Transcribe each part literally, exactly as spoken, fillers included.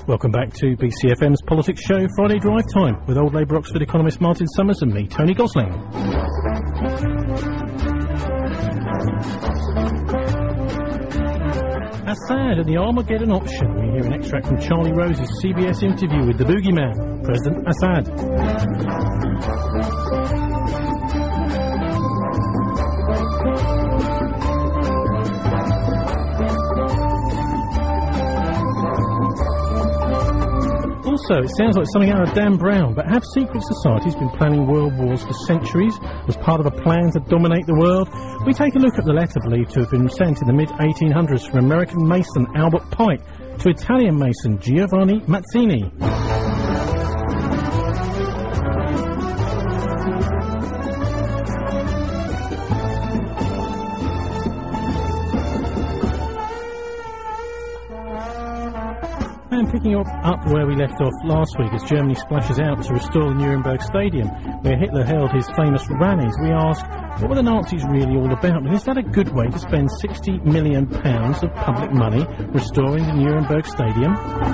Welcome back to B C F M's Politics Show, Friday Drive Time, with old Labour Oxford economist Martin Summers and me, Tony Gosling. Assad and the Armageddon option. We hear an extract from Charlie Rose's C B S interview with the boogeyman, President Assad. Also, it sounds like something out of Dan Brown, but have secret societies been planning world wars for centuries as part of a plan to dominate the world? We take a look at the letter believed to have been sent in the mid eighteen hundreds from American Mason Albert Pike to Italian Mason Giovanni Mazzini. And picking up, up where we left off last week as Germany splashes out to restore the Nuremberg Stadium, where Hitler held his famous rallies, we ask, what were the Nazis really all about? And is that a good way to spend sixty million pounds of public money restoring the Nuremberg Stadium?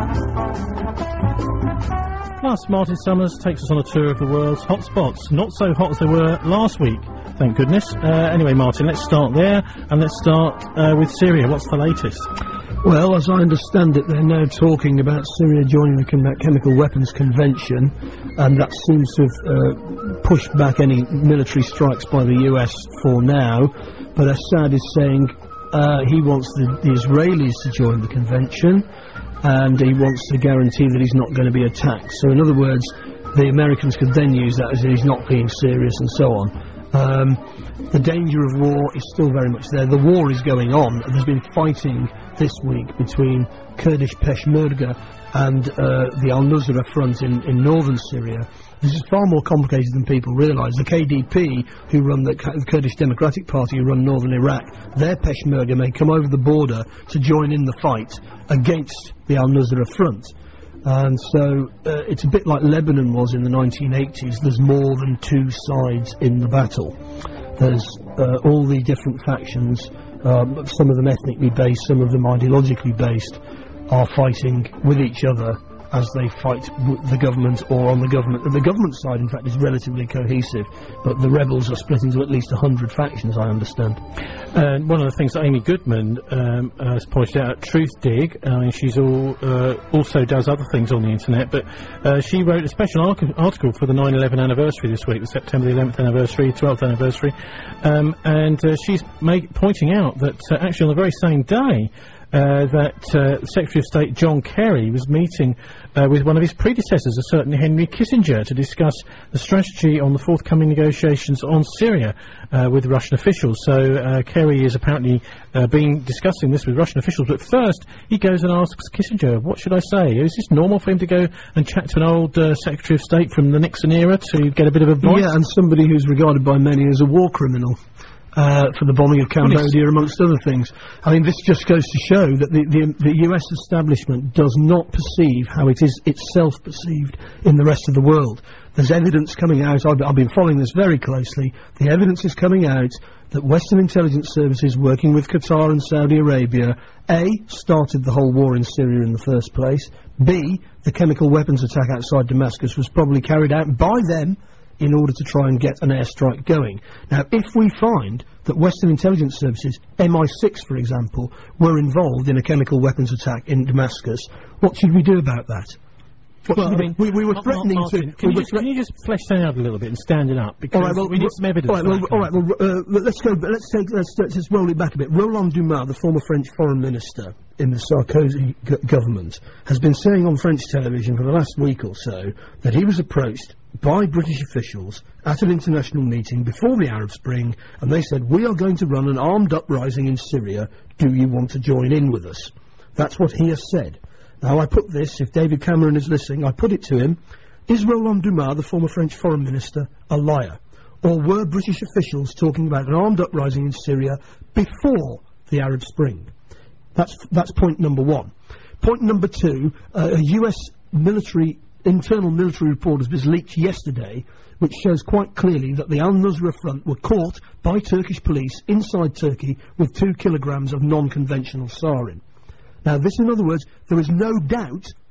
Plus, Martin Summers takes us on a tour of the world's hot spots, not so hot as they were last week, thank goodness. Uh, anyway, Martin, let's start there, and let's start uh, with Syria. What's the latest? Well, as I understand it, they're now talking about Syria joining the Chem- Chemical Weapons Convention, and that seems to have uh, pushed back any military strikes by the U S for now. But Assad is saying uh, he wants the, the Israelis to join the convention, and he wants to guarantee that he's not going to be attacked. So, in other words, the Americans could then use that as he's not being serious and so on. Um, the danger of war is still very much there. The war is going on. There's been fighting this week between Kurdish Peshmerga and uh, the Al-Nusra front in, in northern Syria. This is far more complicated than people realise. The K D P, who run the, the Kurdish Democratic Party, who run northern Iraq, their Peshmerga may come over the border to join in the fight against the Al-Nusra front. And so uh, it's a bit like Lebanon was in the nineteen eighties. There's more than two sides in the battle. There's uh, all the different factions, um, some of them ethnically based, some of them ideologically based, are fighting with each other as they fight with the government or on the government. And the government side, in fact, is relatively cohesive, but the rebels are split into at least a hundred factions, I understand. And one of the things that Amy Goodman um, has pointed out at Truthdig, I mean, she's all, uh, also does other things on the internet, but uh, she wrote a special arc- article for the nine eleven anniversary this week, the September the eleventh anniversary, twelfth anniversary, um, and uh, she's make, pointing out that uh, actually on the very same day, Uh, that uh, Secretary of State John Kerry was meeting uh, with one of his predecessors, a certain Henry Kissinger, to discuss the strategy on the forthcoming negotiations on Syria uh, with Russian officials. So uh, Kerry is apparently uh, been discussing this with Russian officials, but first he goes and asks Kissinger, what should I say? Is this normal for him to go and chat to an old uh, Secretary of State from the Nixon era to get a bit of advice? Yeah, and somebody who's regarded by many as a war criminal. Uh, for the bombing of Cambodia, amongst other things. I mean, this just goes to show that the, the, the U S establishment does not perceive how it is itself perceived in the rest of the world. There's evidence coming out, I've, I've been following this very closely, the evidence is coming out that Western intelligence services working with Qatar and Saudi Arabia, A, started the whole war in Syria in the first place, B, the chemical weapons attack outside Damascus was probably carried out by them in order to try and get an airstrike going. Now, if we find that Western intelligence services, M I six for example, were involved in a chemical weapons attack in Damascus, what should we do about that? What well, I mean, we, we were threatening Martin, to... Can, we you just, can you just flesh that out a little bit and stand it up? Because all right, well, we need some evidence. All right, well, all right, well uh, let's go. Let's take. Let's, let's just roll it back a bit. Roland Dumas, the former French foreign minister in the Sarkozy g- government, has been saying on French television for the last week or so that he was approached by British officials at an international meeting before the Arab Spring, and they said, we are going to run an armed uprising in Syria. Do you want to join in with us? That's what he has said. Now, I put this, if David Cameron is listening, I put it to him, is Roland Dumas, the former French foreign minister, a liar? Or were British officials talking about an armed uprising in Syria before the Arab Spring? That's, that's point number one. Point number two, uh, a U S military, internal military report has been leaked yesterday, which shows quite clearly that the Al-Nusra Front were caught by Turkish police inside Turkey with two kilograms of non-conventional sarin. Now, this, in other words, there is no doubt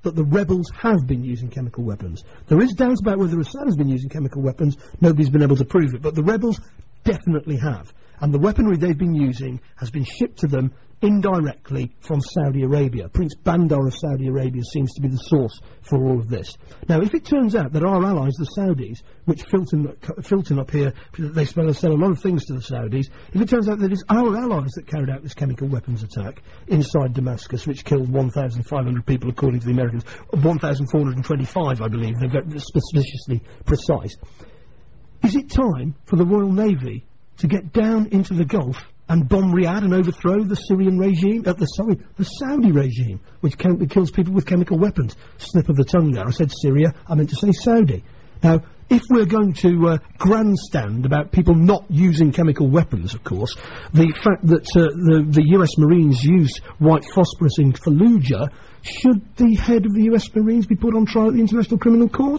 that the rebels have been using chemical weapons. There is doubt about whether Assad has been using chemical weapons. Nobody's been able to prove it, but the rebels definitely have. And the weaponry they've been using has been shipped to them indirectly from Saudi Arabia. Prince Bandar of Saudi Arabia seems to be the source for all of this. Now, if it turns out that our allies, the Saudis, which Filton, Filton up here, they sell, sell a lot of things to the Saudis, if it turns out that it's our allies that carried out this chemical weapons attack inside Damascus, which killed one thousand five hundred people, according to the Americans, one thousand four hundred twenty-five, I believe, they're very suspiciously precise, is it time for the Royal Navy to get down into the Gulf and bomb Riyadh and overthrow the Syrian regime, uh, the sorry, the Saudi regime, which can, kills people with chemical weapons? Slip of the tongue there. I said Syria, I meant to say Saudi. Now, if we're going to uh, grandstand about people not using chemical weapons, of course, the fact that uh, the, the U S Marines used white phosphorus in Fallujah, should the head of the U S Marines be put on trial at the International Criminal Court?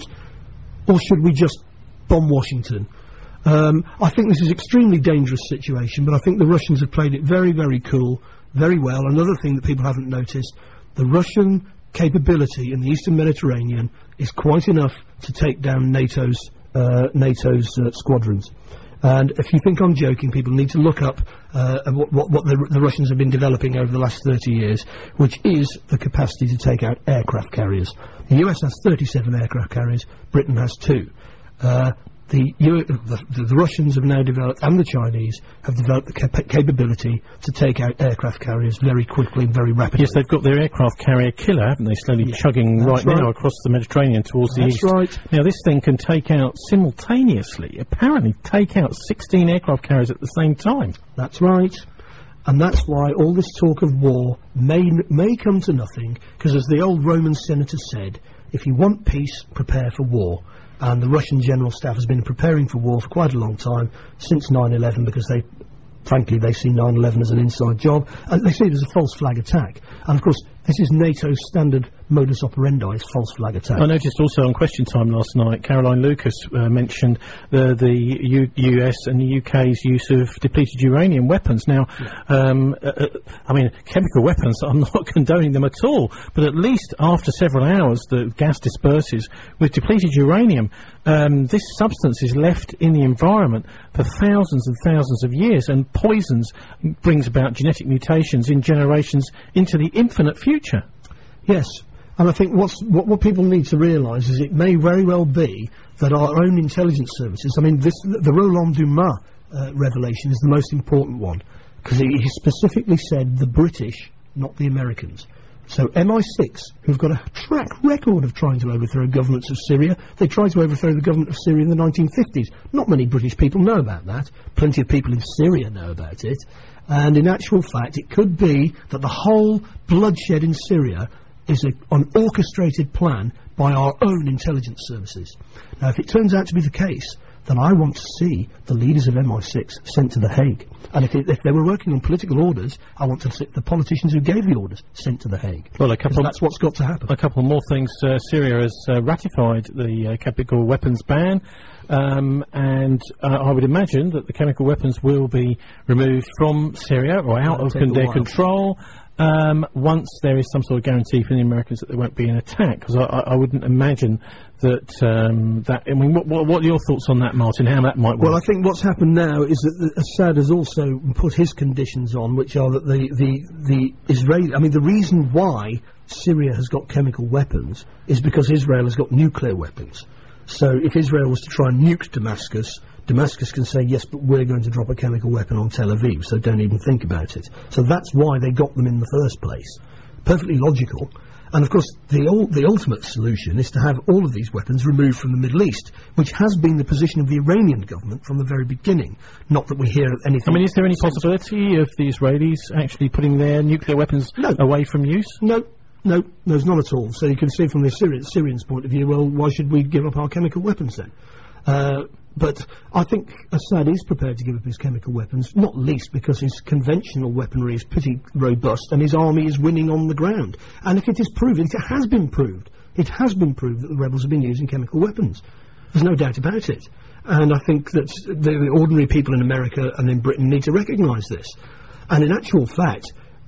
Or should we just bomb Washington? Um, I think this is an extremely dangerous situation, but I think the Russians have played it very, very cool, very well. Another thing that people haven't noticed, the Russian capability in the Eastern Mediterranean is quite enough to take down NATO's, uh, NATO's uh, squadrons. And if you think I'm joking, people need to look up uh, what, what, what the, the Russians have been developing over the last thirty years, which is the capacity to take out aircraft carriers. The U S has thirty-seven aircraft carriers, Britain has two. Uh, The, U the, the, the Russians have now developed, and the Chinese have developed the cap capability to take out aircraft carriers very quickly and very rapidly. Yes, they've got their aircraft carrier killer, haven't they, slowly yeah, chugging right, right now across the Mediterranean towards that's the east. Right. Now, this thing can take out simultaneously, apparently take out sixteen aircraft carriers at the same time. That's right. And that's why all this talk of war may, may come to nothing, because as the old Roman senator said, if you want peace, prepare for war. And the Russian General Staff has been preparing for war for quite a long time, since nine eleven, because they, frankly, they see nine eleven as an inside job, and they see it as a false flag attack. And of course, this is NATO's standard modus operandi, is false flag attack. I noticed also on Question Time last night, Caroline Lucas uh, mentioned the, the U US and the U K's use of depleted uranium weapons. Now, yeah. um, uh, I mean, chemical weapons, I'm not condoning them at all, but at least after several hours the gas disperses. With depleted uranium, um, this substance is left in the environment for thousands and thousands of years, and poisons, brings about genetic mutations in generations into the infinite future. Yes. And I think what's, what, what people need to realise is it may very well be that our own intelligence services, I mean, this, the Roland Dumas uh, revelation is the most important one, because he, he specifically said the British, not the Americans. So M I six, who've got a track record of trying to overthrow governments of Syria, they tried to overthrow the government of Syria in the nineteen fifties. Not many British people know about that. Plenty of people in Syria know about it. And in actual fact, it could be that the whole bloodshed in Syria is a, an orchestrated plan by our own intelligence services. Now, if it turns out to be the case, then I want to see the leaders of M I six sent to The Hague. And if, it, if they were working on political orders, I want to see the politicians who gave the orders sent to The Hague. Well, a couple that's what's got to happen. A couple more things. Uh, Syria has uh, ratified the uh, chemical weapons ban, um, and uh, I would imagine that the chemical weapons will be removed from Syria or out of con their control. Um, once there is some sort of guarantee from the Americans that there won't be an attack, because I, I, I wouldn't imagine that, um, that, I mean, what, what, what are your thoughts on that, Martin, how that might work? Well, I think what's happened now is that the, Assad has also put his conditions on, which are that the, the, the Israeli, I mean, the reason why Syria has got chemical weapons is because Israel has got nuclear weapons. So if Israel was to try and nuke Damascus, Damascus can say, yes, but we're going to drop a chemical weapon on Tel Aviv, so don't even think about it. So that's why they got them in the first place. Perfectly logical. And of course, the, ul the ultimate solution is to have all of these weapons removed from the Middle East, which has been the position of the Iranian government from the very beginning. Not that we hear anything... I mean, is there any possibility of the Israelis actually putting their nuclear weapons no. away from use? No. No, no, not at all. So you can see from the Syri Syrians' point of view, well, why should we give up our chemical weapons then? Uh, but I think Assad is prepared to give up his chemical weapons, not least because his conventional weaponry is pretty robust and his army is winning on the ground. And if it is proven, it has been proved, it has been proved that the rebels have been using chemical weapons. There's no doubt about it. And I think that the, the ordinary people in America and in Britain need to recognise this. And in actual fact,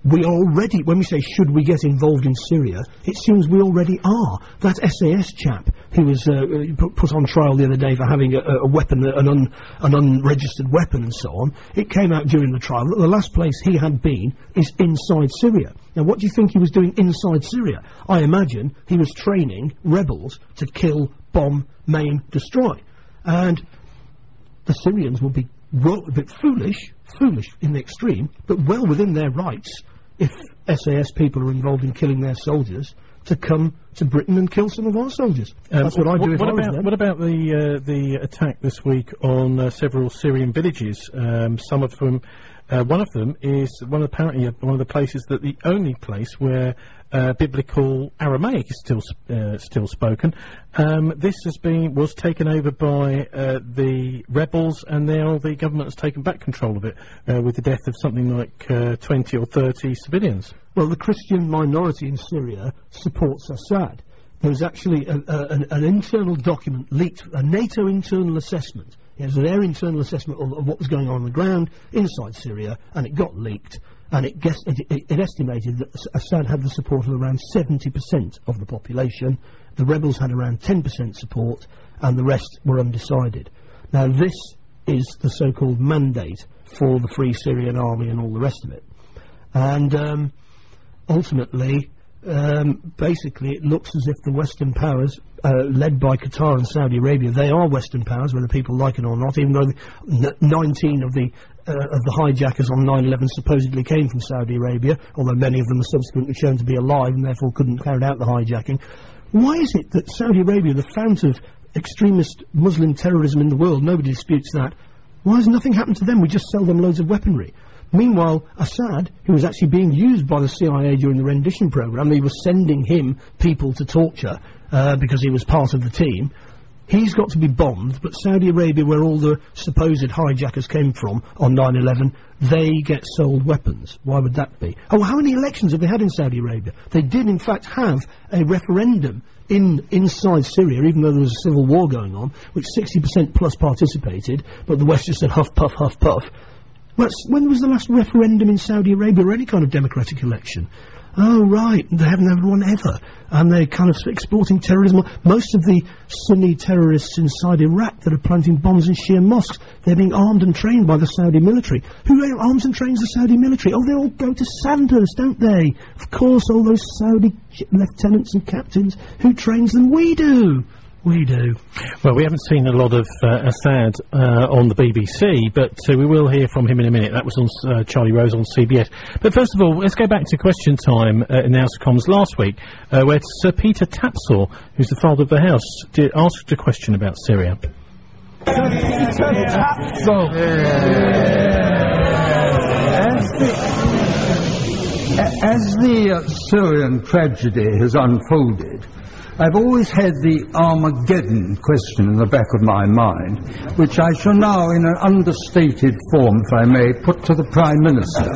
we are already, when we say should we get involved in Syria, it seems we already are. That S A S chap who was uh, put, put on trial the other day for having a, a weapon, an, un, an unregistered weapon and so on, it came out during the trial that the last place he had been is inside Syria. Now, what do you think he was doing inside Syria? I imagine he was training rebels to kill, bomb, maim, destroy. And the Syrians will be well, a bit foolish, foolish in the extreme, but well within their rights, if S A S people are involved in killing their soldiers, to come to Britain and kill some of our soldiers. Um, That's what I'd do if what I was about, them. What about the uh, the attack this week on uh, several Syrian villages? Um, some of them, uh, one of them is one of apparently one of the places that the only place where uh, biblical Aramaic is still uh, still spoken. Um, this has been was taken over by uh, the rebels, and now the government has taken back control of it uh, with the death of something like uh, twenty or thirty civilians. Well, the Christian minority in Syria supports Assad. There was actually a, a, an, an internal document leaked, a NATO internal assessment. It was their internal assessment of, of what was going on on the ground inside Syria, and it got leaked, and it, guessed, it, it, it estimated that Assad had the support of around seventy percent of the population, the rebels had around ten percent support, and the rest were undecided. Now, this is the so-called mandate for the Free Syrian Army and all the rest of it. And um, ultimately, um, basically, it looks as if the Western powers, uh, led by Qatar and Saudi Arabia, they are Western powers, whether people like it or not, even though the, n nineteen of the uh, of the hijackers on nine eleven supposedly came from Saudi Arabia, although many of them are subsequently shown to be alive and therefore couldn't carry out the hijacking. Why is it that Saudi Arabia, the fount of extremist Muslim terrorism in the world, nobody disputes that, why has nothing happened to them? We just sell them loads of weaponry. Meanwhile, Assad, who was actually being used by the C I A during the rendition programme, they were sending him people to torture uh, because he was part of the team. He's got to be bombed, but Saudi Arabia, where all the supposed hijackers came from on nine eleven, they get sold weapons. Why would that be? Oh, how many elections have they had in Saudi Arabia? They did, in fact, have a referendum in inside Syria, even though there was a civil war going on, which sixty percent plus participated, but the West just said huff, puff, huff, puff. Well, when was the last referendum in Saudi Arabia or any kind of democratic election? Oh, right, they haven't had one ever. And they're kind of exporting terrorism. Most of the Sunni terrorists inside Iraq that are planting bombs in Shia mosques, they're being armed and trained by the Saudi military. Who arms and trains the Saudi military? Oh, they all go to Sandhurst, don't they? Of course, all those Saudi lieutenants and captains. Who trains them? We do. We do. Well, we haven't seen a lot of uh, Assad uh, on the B B C, but uh, we will hear from him in a minute. That was on uh, Charlie Rose on C B S. But first of all, let's go back to question time uh, in the House of Commons last week, uh, where Sir Peter Tapsell, who's the father of the House, did, asked a question about Syria. Sir Peter Tapsell. As the, as the uh, Syrian tragedy has unfolded, I've always had the Armageddon question in the back of my mind, which I shall now, in an understated form, if I may, put to the Prime Minister.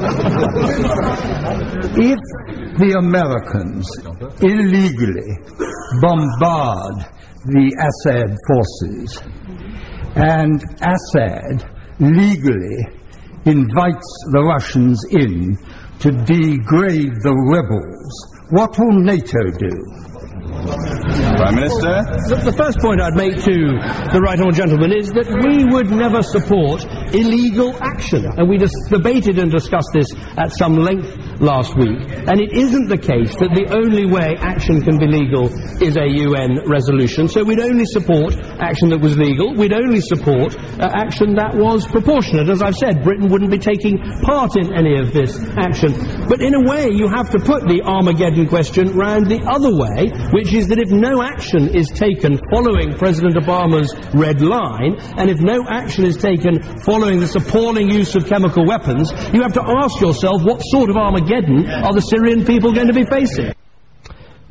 If the Americans illegally bombard the Assad forces, and Assad legally invites the Russians in to degrade the rebels, what will NATO do? Prime Minister? The, the first point I'd make to the right honourable gentleman is that we would never support illegal action, and we just debated and discussed this at some length last week, and it isn't the case that the only way action can be legal is a U N resolution. So we'd only support action that was legal, we'd only support uh, action that was proportionate. As I've said, Britain wouldn't be taking part in any of this action. But in a way, you have to put the Armageddon question round the other way, which is that if no action is taken following President Obama's red line, and if no action is taken following this appalling use of chemical weapons, you have to ask yourself, what sort of Armageddon are the Syrian people going to be facing?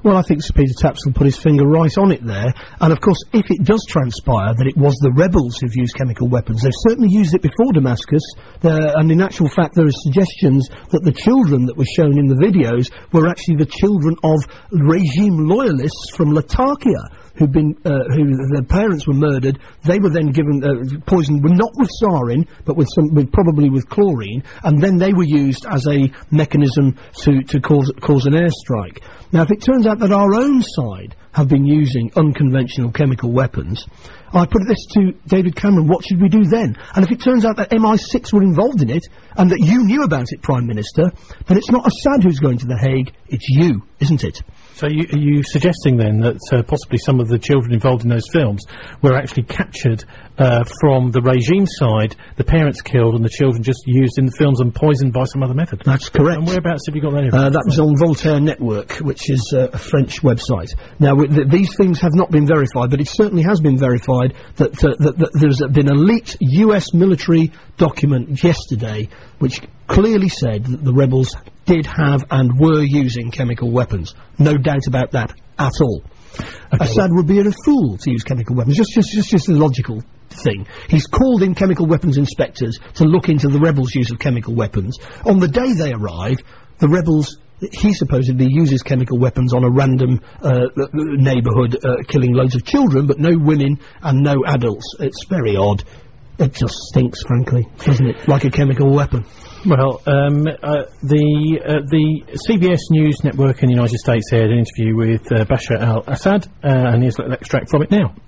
Well, I think Sir Peter Tapsell put his finger right on it there. And, of course, if it does transpire that it was the rebels who've used chemical weapons, they've certainly used it before Damascus, uh, and in actual fact there are suggestions that the children that were shown in the videos were actually the children of regime loyalists from Latakia, who'd been, uh, who their parents were murdered. They were then given uh, poisoned, well, not with sarin, but with some, with probably with chlorine, and then they were used as a mechanism to to cause cause an airstrike. Now, if it turns out that our own side have been using unconventional chemical weapons, I put this to David Cameron, what should we do then? And if it turns out that M I six were involved in it, and that you knew about it, Prime Minister, then it's not Assad who's going to The Hague, it's you, isn't it? So you, are you suggesting then that uh, possibly some of the children involved in those films were actually captured uh, from the regime side, the parents killed and the children just used in the films and poisoned by some other method? That's correct. And whereabouts have you got that in? Uh, that was on Voltaire Network, which is uh, a French website. Now, th th these things have not been verified, but it certainly has been verified that, uh, that, that there's been a leaked U S military document yesterday which clearly said that the rebels did have and were using chemical weapons. No doubt about that at all. Okay. Assad would be a fool to use chemical weapons. Just, just, just, just a logical thing. He's called in chemical weapons inspectors to look into the rebels' use of chemical weapons. On the day they arrive, the rebels, he supposedly uses chemical weapons on a random uh, neighbourhood, uh, killing loads of children, but no women and no adults. It's very odd. It just stinks, frankly, doesn't it? Like a chemical weapon. Well, um, uh, the uh, the C B S News Network in the United States aired an interview with uh, Bashar al-Assad, uh, and here's a little extract from it now.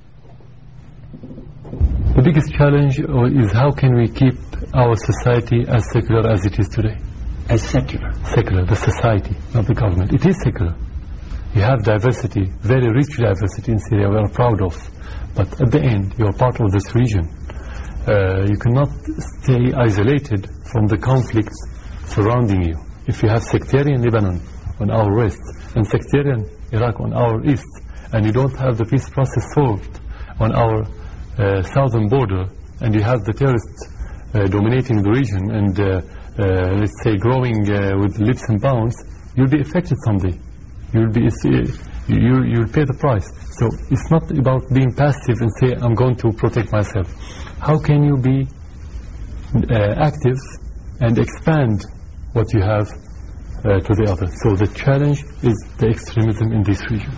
The biggest challenge uh, is how can we keep our society as secular as it is today? As secular? Secular, the society, not the government. It is secular. You have diversity, very rich diversity in Syria we are proud of. But at the end, you are part of this region. Uh, you cannot stay isolated from the conflicts surrounding you. If you have sectarian Lebanon on our west and sectarian Iraq on our east, and you don't have the peace process solved on our uh, southern border, and you have the terrorists uh, dominating the region and uh, uh, let's say growing uh, with leaps and bounds, you'll be affected someday. You'll be uh, you you'll pay the price. So it's not about being passive and say I'm going to protect myself. How can you be uh, active and expand what you have uh, to the other? So the challenge is the extremism in this region.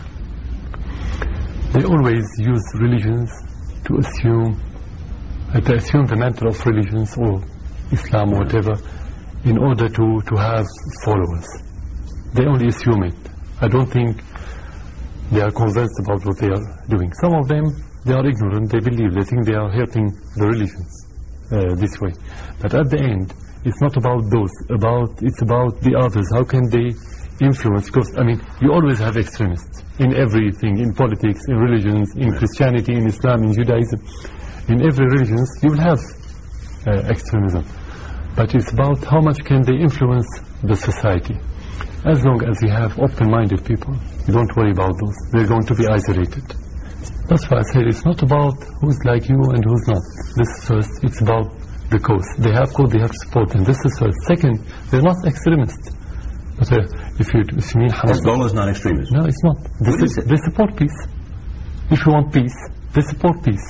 They always use religions to assume, uh, to assume the mantle of religions or Islam or whatever in order to, to have followers. They only assume it. I don't think they are convinced about what they are doing. Some of them, they are ignorant, they believe, they think they are hurting the religions uh, this way. But at the end, it's not about those, about it's about the others. How can they influence? Because, I mean, you always have extremists in everything, in politics, in religions, in Christianity, in Islam, in Judaism. In every religion, you will have uh, extremism. But it's about how much can they influence the society. As long as you have open-minded people, you don't worry about those. They're going to be isolated. That's why I said it's not about who's like you and who's not. This is first, it's about the cause. They have cause, they have support, and this is first. Second, they're not extremists. But uh, if, you, if you mean Hamas... Hezbollah is not extremist. No, it's not. They, What is it? They support peace. If you want peace, they support peace.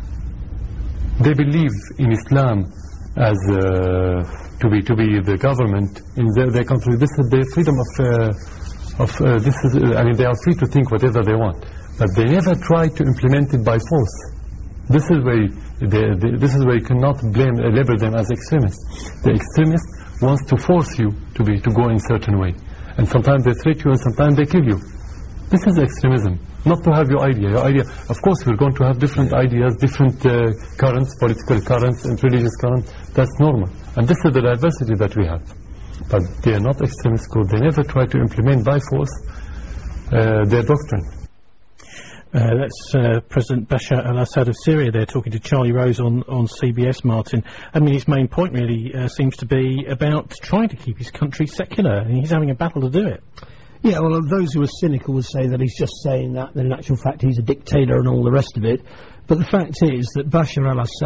They believe in Islam as uh, to be to be the government in their, their country. This is their freedom of uh, of uh, this is. Uh, I mean, they are free to think whatever they want, but they never try to implement it by force. This is where you, they, they, this is where you cannot blame uh, label them as extremists. The extremist wants to force you to be to go in a certain way, and sometimes they threat you, and sometimes they kill you. This is extremism. Not to have your idea. Your idea, of course, we're going to have different ideas, different uh, currents, political currents and religious currents. That's normal. And this is the diversity that we have. But they are not extremists because they never try to implement by force uh, their doctrine. Uh, that's uh, President Bashar al-Assad of Syria there talking to Charlie Rose on, on C B S, Martin. I mean, his main point really uh, seems to be about trying to keep his country secular, and he's having a battle to do it. Yeah, well, those who are cynical would say that he's just saying that, that in actual fact he's a dictator and all the rest of it. But the fact is that Bashar al-Assad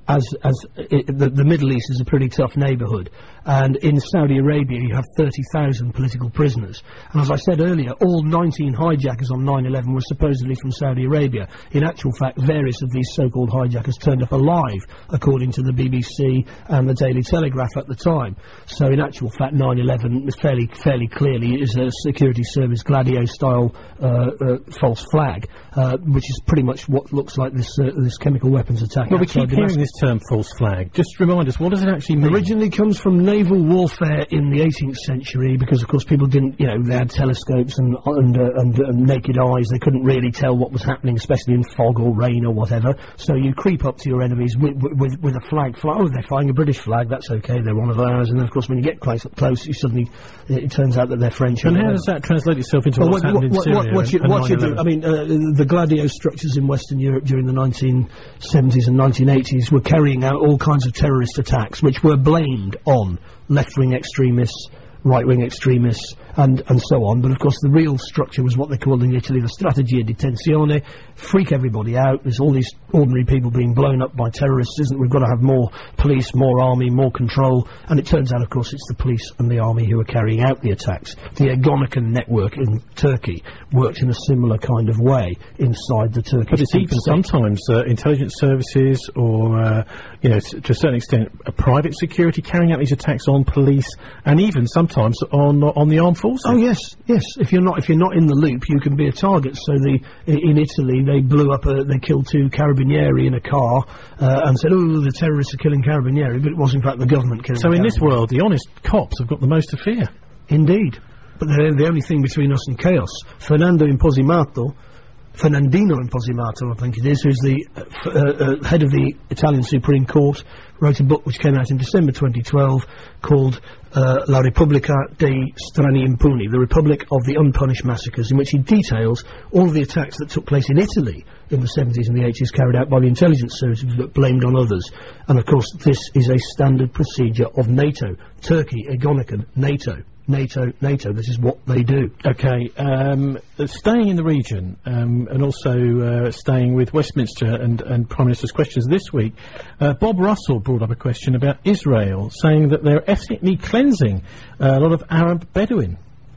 as as it, the, the Middle East is a pretty tough neighbourhood, and in Saudi Arabia you have thirty thousand political prisoners. And as I said earlier, all nineteen hijackers on nine eleven were supposedly from Saudi Arabia. In actual fact, various of these so-called hijackers turned up alive, according to the B B C and the Daily Telegraph at the time. So in actual fact, nine eleven was fairly fairly clearly is a security service Gladio-style uh, uh, false flag, uh, which is pretty much what looks like this uh, this chemical weapons attack. Well, we keep hearing this term false flag. Just remind us, what does it actually mean? Originally comes from naval warfare in the eighteenth century, because of course people didn't, you know, they had telescopes and and, uh, and uh, naked eyes. They couldn't really tell what was happening, especially in fog or rain or whatever. So you creep up to your enemies with with, with a flag. Fly, oh, they're flying a British flag. That's okay. They're one of ours. And then of course when you get close up close, you suddenly it, it turns out that they're French. And how does that translate itself into well, what's what, happened what, in what, Syria? What you, and what you do? I mean, uh, the Gladio structures in Western Europe during the nineteen seventies and nineteen eighties were carrying out all kinds of terrorist attacks, which were blamed on left-wing extremists, right-wing extremists, and, and so on. But of course the real structure was what they called in Italy the strategia di tensione, freak everybody out. There's all these ordinary people being blown up by terrorists, isn't it? We've got to have more police, more army, more control. And it turns out, of course, it's the police and the army who are carrying out the attacks. The Ergonokon network in Turkey worked in a similar kind of way inside the Turkish. But it's even sometimes uh, intelligence services or, uh, you know, to a certain extent, a private security carrying out these attacks on police, and even sometimes on on the armed forces. Oh yes, yes. If you're not if you're not in the loop, you can be a target. So the in Italy they blew up a, they killed two carabinieri in a car uh, and said, oh, the terrorists are killing carabinieri, but it was in fact the government killing. So in this world, the honest cops have got the most to fear. Indeed, but they're the only thing between us and chaos. Fernando Imposimato. Fernandino Imposimato, I think it is, who's the uh, f uh, uh, head of the Italian Supreme Court, wrote a book which came out in December twenty twelve called uh, La Repubblica dei Strani Impuni, the Republic of the Unpunished Massacres, in which he details all of the attacks that took place in Italy in the seventies and the eighties, carried out by the intelligence services but blamed on others. And of course this is a standard procedure of NATO. Turkey, Ergonokon, NATO. NATO, NATO, this is what they do. Okay, um, uh, staying in the region, um, and also uh, staying with Westminster and, and Prime Minister's questions this week, uh, Bob Russell brought up a question about Israel, saying that they're ethnically cleansing uh, a lot of Arab Bedouin.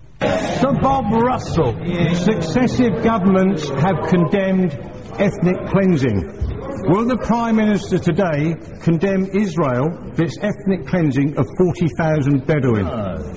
Sir Bob Russell, successive governments have condemned ethnic cleansing. Will the Prime Minister today condemn Israel for its ethnic cleansing of forty thousand Bedouin?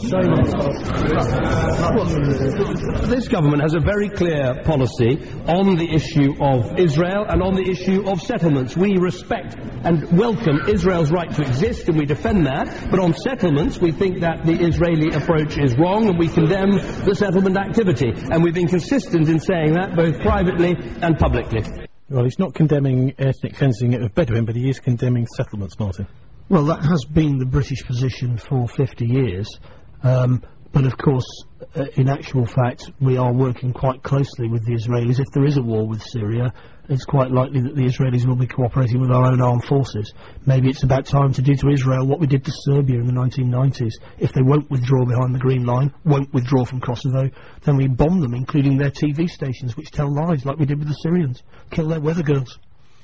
Well, this government has a very clear policy on the issue of Israel and on the issue of settlements. We respect and welcome Israel's right to exist, and we defend that. But on settlements, we think that the Israeli approach is wrong, and we condemn the settlement activity. And we've been consistent in saying that both privately and publicly. Well, he's not condemning ethnic cleansing of Bedouin, but he is condemning settlements, Martin. Well, that has been the British position for fifty years. Um, but of course, uh, in actual fact, we are working quite closely with the Israelis. If there is a war with Syria, it's quite likely that the Israelis will be cooperating with our own armed forces. Maybe it's about time to do to Israel what we did to Serbia in the nineteen nineties. If they won't withdraw behind the Green Line, won't withdraw from Kosovo, then we bomb them, including their T V stations, which tell lies, like we did with the Syrians. Kill their weather girls.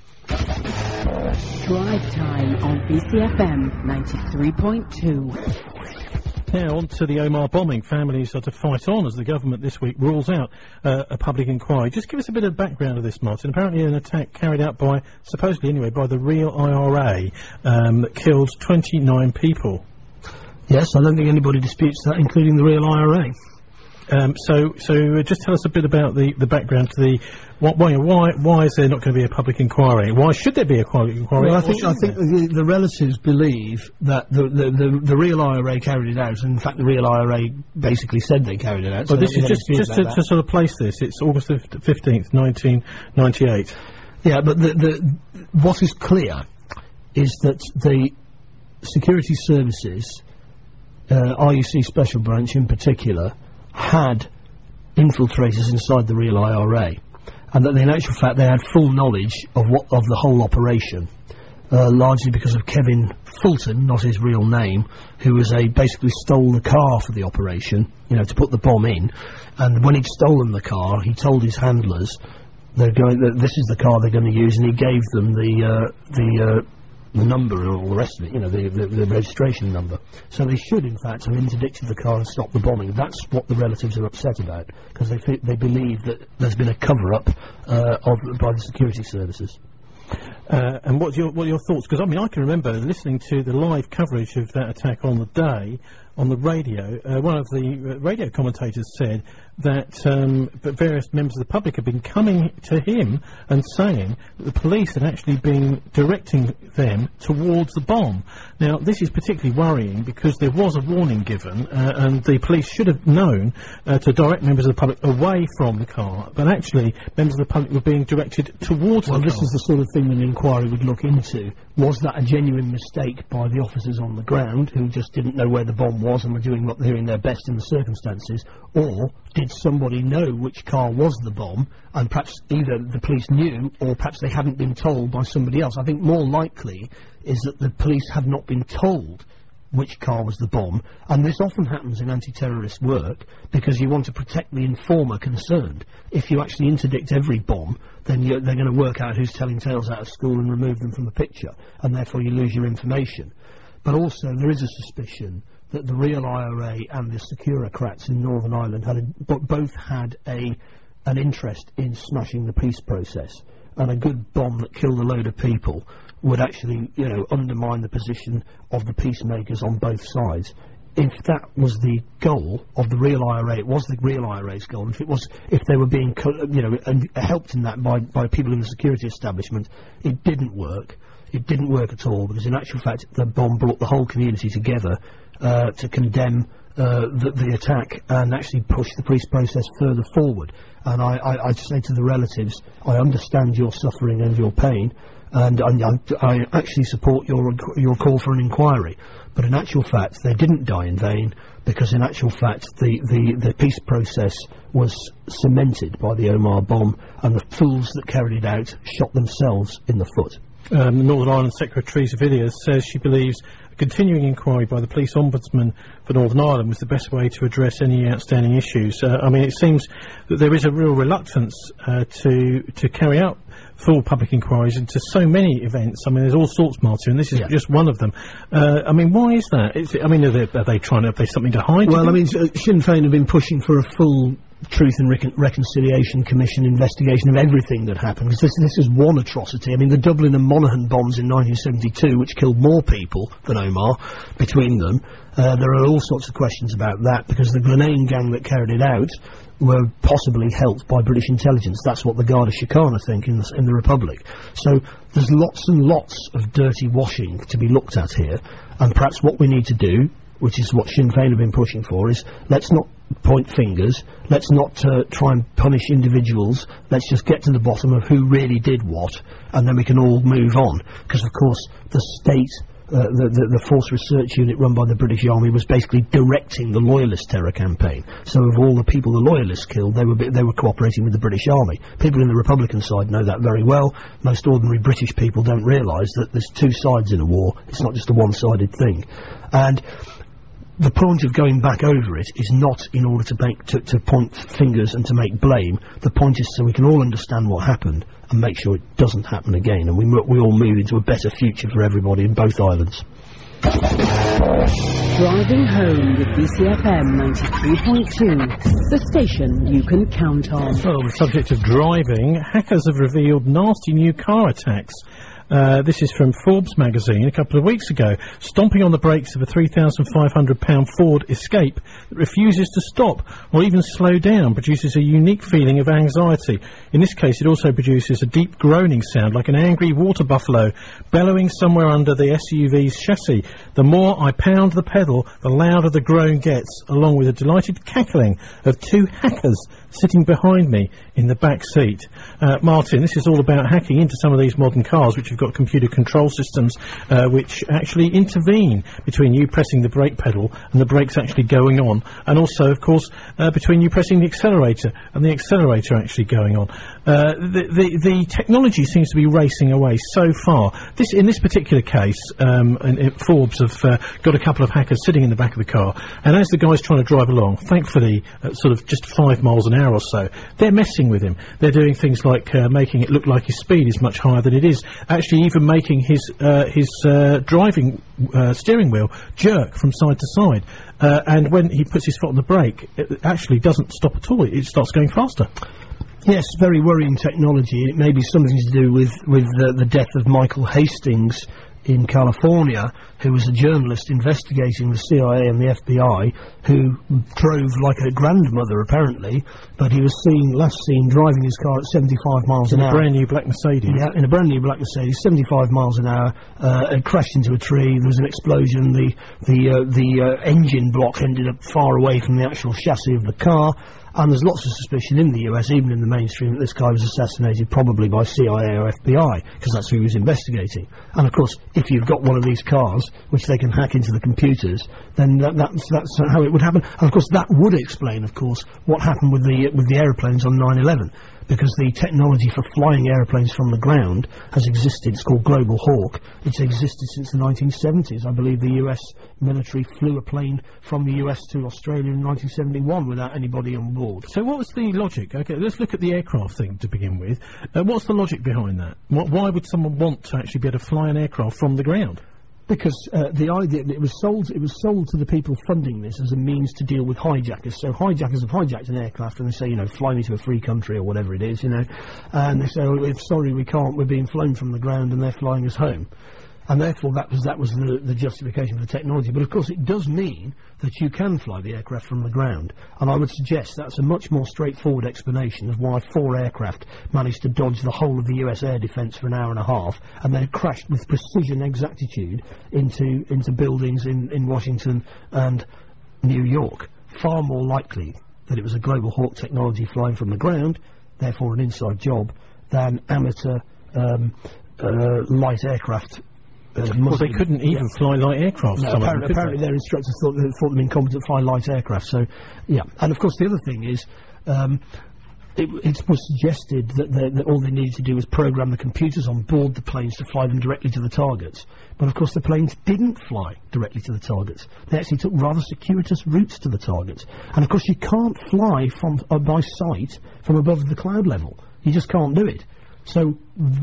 Drive Time on B C F M ninety-three point two. Now, on to the Omar bombing. Families are to fight on as the government this week rules out uh, a public inquiry. Just give us a bit of background of this, Martin. Apparently an attack carried out by, supposedly anyway, by the real I R A um, that killed twenty-nine people. Yes, I don't think anybody disputes that, including the real I R A. Um, so, so uh, just tell us a bit about the, the background to the what, why why why is there not going to be a public inquiry? Why should there be a public inquiry? Well, I think I think the, the relatives believe that the, the the the real I R A carried it out, and in fact the real I R A basically said they carried it out. Well, so this is just just to, to sort of place this. It's August the fifteenth, nineteen ninety-eight. Yeah, but the the what is clear is that the security services, uh, R U C Special Branch in particular, had infiltrators inside the real I R A, and that they, in actual fact they had full knowledge of what of the whole operation, uh, largely because of Kevin Fulton, not his real name, who was a basically stole the car for the operation, you know, to put the bomb in. And when he'd stolen the car, he told his handlers they're going that this is the car they're going to use, and he gave them the uh, the uh, the number and all the rest of it, you know, the, the, the registration number. So they should, in fact, have interdicted the car and stopped the bombing. That's what the relatives are upset about, because they fe- they believe that there's been a cover-up uh, of by the security services. Uh, and what's your what are your thoughts? Because I mean, I can remember listening to the live coverage of that attack on the day on the radio. Uh, one of the uh, radio commentators said that um, that various members of the public have been coming to him and saying that the police had actually been directing them towards the bomb. Now, this is particularly worrying because there was a warning given, uh, and the police should have known uh, to direct members of the public away from the car, but actually members of the public were being directed towards well, the car. Well, this is the sort of thing that an inquiry would look into. Was that a genuine mistake by the officers on the ground who just didn't know where the bomb was and were doing what they're doing their best in the circumstances, or did somebody know which car was the bomb, and perhaps either the police knew or perhaps they hadn't been told by somebody else? I think more likely is that the police have not been told which car was the bomb, and this often happens in anti-terrorist work because you want to protect the informer concerned. If you actually interdict every bomb, then you're, they're going to work out who's telling tales out of school and remove them from the picture, and therefore you lose your information. But also there is a suspicion that the real I R A and the Securocrats in Northern Ireland had a, b- both had a an interest in smashing the peace process, and a good bomb that killed a load of people would actually, you know, undermine the position of the peacemakers on both sides. If that was the goal of the real I R A, it was the real I R A's goal. If it was, if they were being, co- you know, and helped in that by by people in the security establishment, it didn't work. It didn't work at all, because in actual fact, the bomb brought the whole community together uh, to condemn uh, the, the attack and actually push the peace process further forward. And I, I, I say to the relatives, I understand your suffering and your pain, and I, I actually support your your call for an inquiry. But in actual fact, they didn't die in vain, because in actual fact, the, the, the peace process was cemented by the Omagh bomb, and the fools that carried it out shot themselves in the foot. Um, the Northern Ireland Secretary Villiers says she believes a continuing inquiry by the Police Ombudsman for Northern Ireland was the best way to address any outstanding issues. Uh, I mean, it seems that there is a real reluctance uh, to to carry out full public inquiries into so many events. I mean, there's all sorts, Martin, and this is yeah. just one of them. Uh, I mean, why is that? Is it, I mean, are they, are they trying to, have they something to hide? Well, I mean, uh, Sinn Féin have been pushing for a full Truth and Recon- Reconciliation Commission investigation of everything that happened, because this, this is one atrocity. I mean, the Dublin and Monaghan bombs in nineteen seventy-two, which killed more people than Omagh between them, uh, there are all sorts of questions about that, because the Glenane gang that carried it out were possibly helped by British intelligence. That's what the Garda Síochána think in the, in the Republic. So there's lots and lots of dirty washing to be looked at here, and perhaps what we need to do, which is what Sinn Féin have been pushing for, is let's not point fingers, let's not uh, try and punish individuals, let's just get to the bottom of who really did what, and then we can all move on. Because of course the state, uh, the, the, the Force Research Unit run by the British Army was basically directing the Loyalist terror campaign. So of all the people the Loyalists killed, they were, they were cooperating with the British Army. People in the Republican side know that very well. Most ordinary British people don't realise that there's two sides in a war, it's not just a one-sided thing. And the point of going back over it is not in order to make to, to point fingers and to make blame. The point is so we can all understand what happened and make sure it doesn't happen again, and we we all move into a better future for everybody in both islands. Driving home with B C F M ninety-three point two, the station you can count on. Well, on the subject of driving, hackers have revealed nasty new car attacks. Uh, this is from Forbes magazine a couple of weeks ago. Stomping on the brakes of a three thousand five hundred pound Ford Escape that refuses to stop or even slow down produces a unique feeling of anxiety. In this case, it also produces a deep groaning sound like an angry water buffalo bellowing somewhere under the S U V's chassis. The more I pound the pedal, the louder the groan gets, along with a delighted cackling of two hackers sitting behind me in the back seat. Uh, Martin, this is all about hacking into some of these modern cars which have got computer control systems uh, which actually intervene between you pressing the brake pedal and the brakes actually going on, and also, of course, uh, between you pressing the accelerator and the accelerator actually going on. Uh, the, the, the technology seems to be racing away so far. This, in this particular case, um, and, and Forbes have uh, got a couple of hackers sitting in the back of the car, and as the guy's trying to drive along, thankfully, at sort of just five miles an hour or so, they're messing with him. They're doing things like uh, making it look like his speed is much higher than it is, actually actually even making his uh, his uh, driving uh, steering wheel jerk from side to side. Uh, and when he puts his foot on the brake, it actually doesn't stop at all. It, it starts going faster. Yes, very worrying technology. It may be something to do with, with uh, the death of Michael Hastings in California, who was a journalist investigating the C I A and the F B I, who drove like a grandmother, apparently, but he was seen, last seen driving his car at seventy-five miles in an a hour. brand new black Mercedes. Yeah, in a brand new black Mercedes, seventy-five miles an hour, uh, it crashed into a tree, there was an explosion, the, the, uh, the uh, engine block ended up far away from the actual chassis of the car. And there's lots of suspicion in the U S, even in the mainstream, that this guy was assassinated probably by C I A or F B I, because that's who he was investigating. And of course, if you've got one of these cars, which they can hack into the computers, then that, that's, that's how it would happen. And of course, that would explain, of course, what happened with the, with the aeroplanes on nine eleven. Because the technology for flying aeroplanes from the ground has existed. It's called Global Hawk. It's existed since the nineteen seventies. I believe the U S military flew a plane from the U S to Australia in nineteen seventy-one without anybody on board. So what was the logic? Okay, let's look at the aircraft thing to begin with. Uh, what's the logic behind that? Wh why would someone want to actually be able to fly an aircraft from the ground? Because uh, the idea that it was sold, it was sold to the people funding this as a means to deal with hijackers. So hijackers have hijacked an aircraft and they say, you know, fly me to a free country or whatever it is, you know, and they say, oh, if sorry, we can't, we're being flown from the ground and they're flying us home. And therefore that was, that was the, the justification for the technology. But of course it does mean that you can fly the aircraft from the ground. And I would suggest that's a much more straightforward explanation of why four aircraft managed to dodge the whole of the U S air defence for an hour and a half and then crashed with precision exactitude into, into buildings in, in Washington and New York. Far more likely that it was a Global Hawk technology flying from the ground, therefore an inside job, than amateur um, uh, light aircraft. Uh, well, they couldn't even yeah. fly light aircraft. No, apparently, apparently their instructors thought, they thought them incompetent to fly light aircraft. So, yeah. And of course, the other thing is, um, it, it was suggested that, that all they needed to do was program the computers on board the planes to fly them directly to the targets. But of course, the planes didn't fly directly to the targets. They actually took rather circuitous routes to the targets. And of course, you can't fly from uh, by sight from above the cloud level. You just can't do it. So,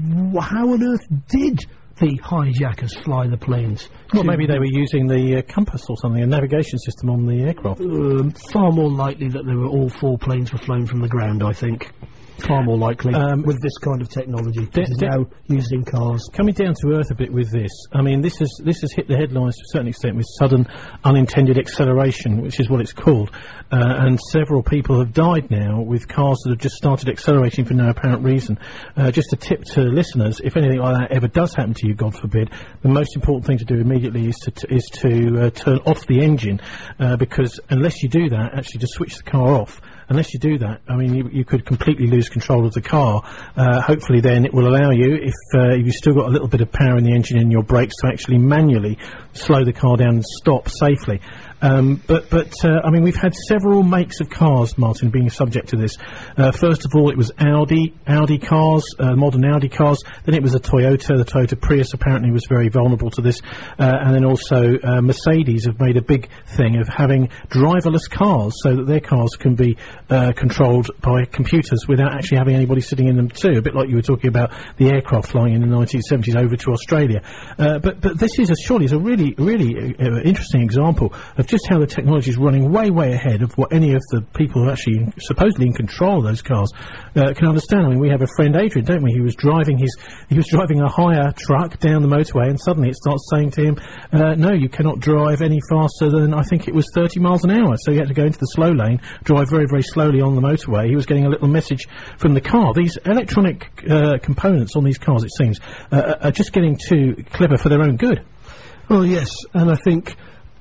how on earth did the hijackers fly the planes? Well, maybe they were using the uh, compass or something, a navigation system on the aircraft. Um, far more likely that they were all four planes were flown from the ground, I think. Far more likely, um, with this kind of technology, which is now used in cars. Coming down to earth a bit with this, I mean, this has this has hit the headlines to a certain extent with sudden unintended acceleration, which is what it's called, uh, and several people have died now with cars that have just started accelerating for no apparent reason. Uh, just a tip to listeners: if anything like that ever does happen to you, God forbid, the most important thing to do immediately is to t is to uh, turn off the engine, uh, because unless you do that, actually to switch the car off. Unless you do that, I mean, you, you could completely lose control of the car. Uh, hopefully then it will allow you, if, uh, if you've still got a little bit of power in the engine and your brakes, to actually manually slow the car down and stop safely. Um, but, but uh, I mean, we've had several makes of cars, Martin, being subject to this. Uh, first of all, it was Audi, Audi cars, uh, modern Audi cars. Then it was a Toyota. The Toyota Prius apparently was very vulnerable to this. Uh, and then also uh, Mercedes have made a big thing of having driverless cars so that their cars can be uh, controlled by computers without actually having anybody sitting in them too. A bit like you were talking about the aircraft flying in the nineteen seventies over to Australia. Uh, but, but this is a, surely is a really, really uh, interesting example of just how the technology is running way, way ahead of what any of the people who are actually in, supposedly in control of those cars uh, can understand. I mean, we have a friend, Adrian, don't we? He was driving his, he was driving a hire truck down the motorway, and suddenly it starts saying to him, uh, "No, you cannot drive any faster than I think it was thirty miles an hour." So he had to go into the slow lane, drive very, very slowly on the motorway. He was getting a little message from the car. These electronic uh, components on these cars, it seems, uh, are just getting too clever for their own good. Well, yes, and I think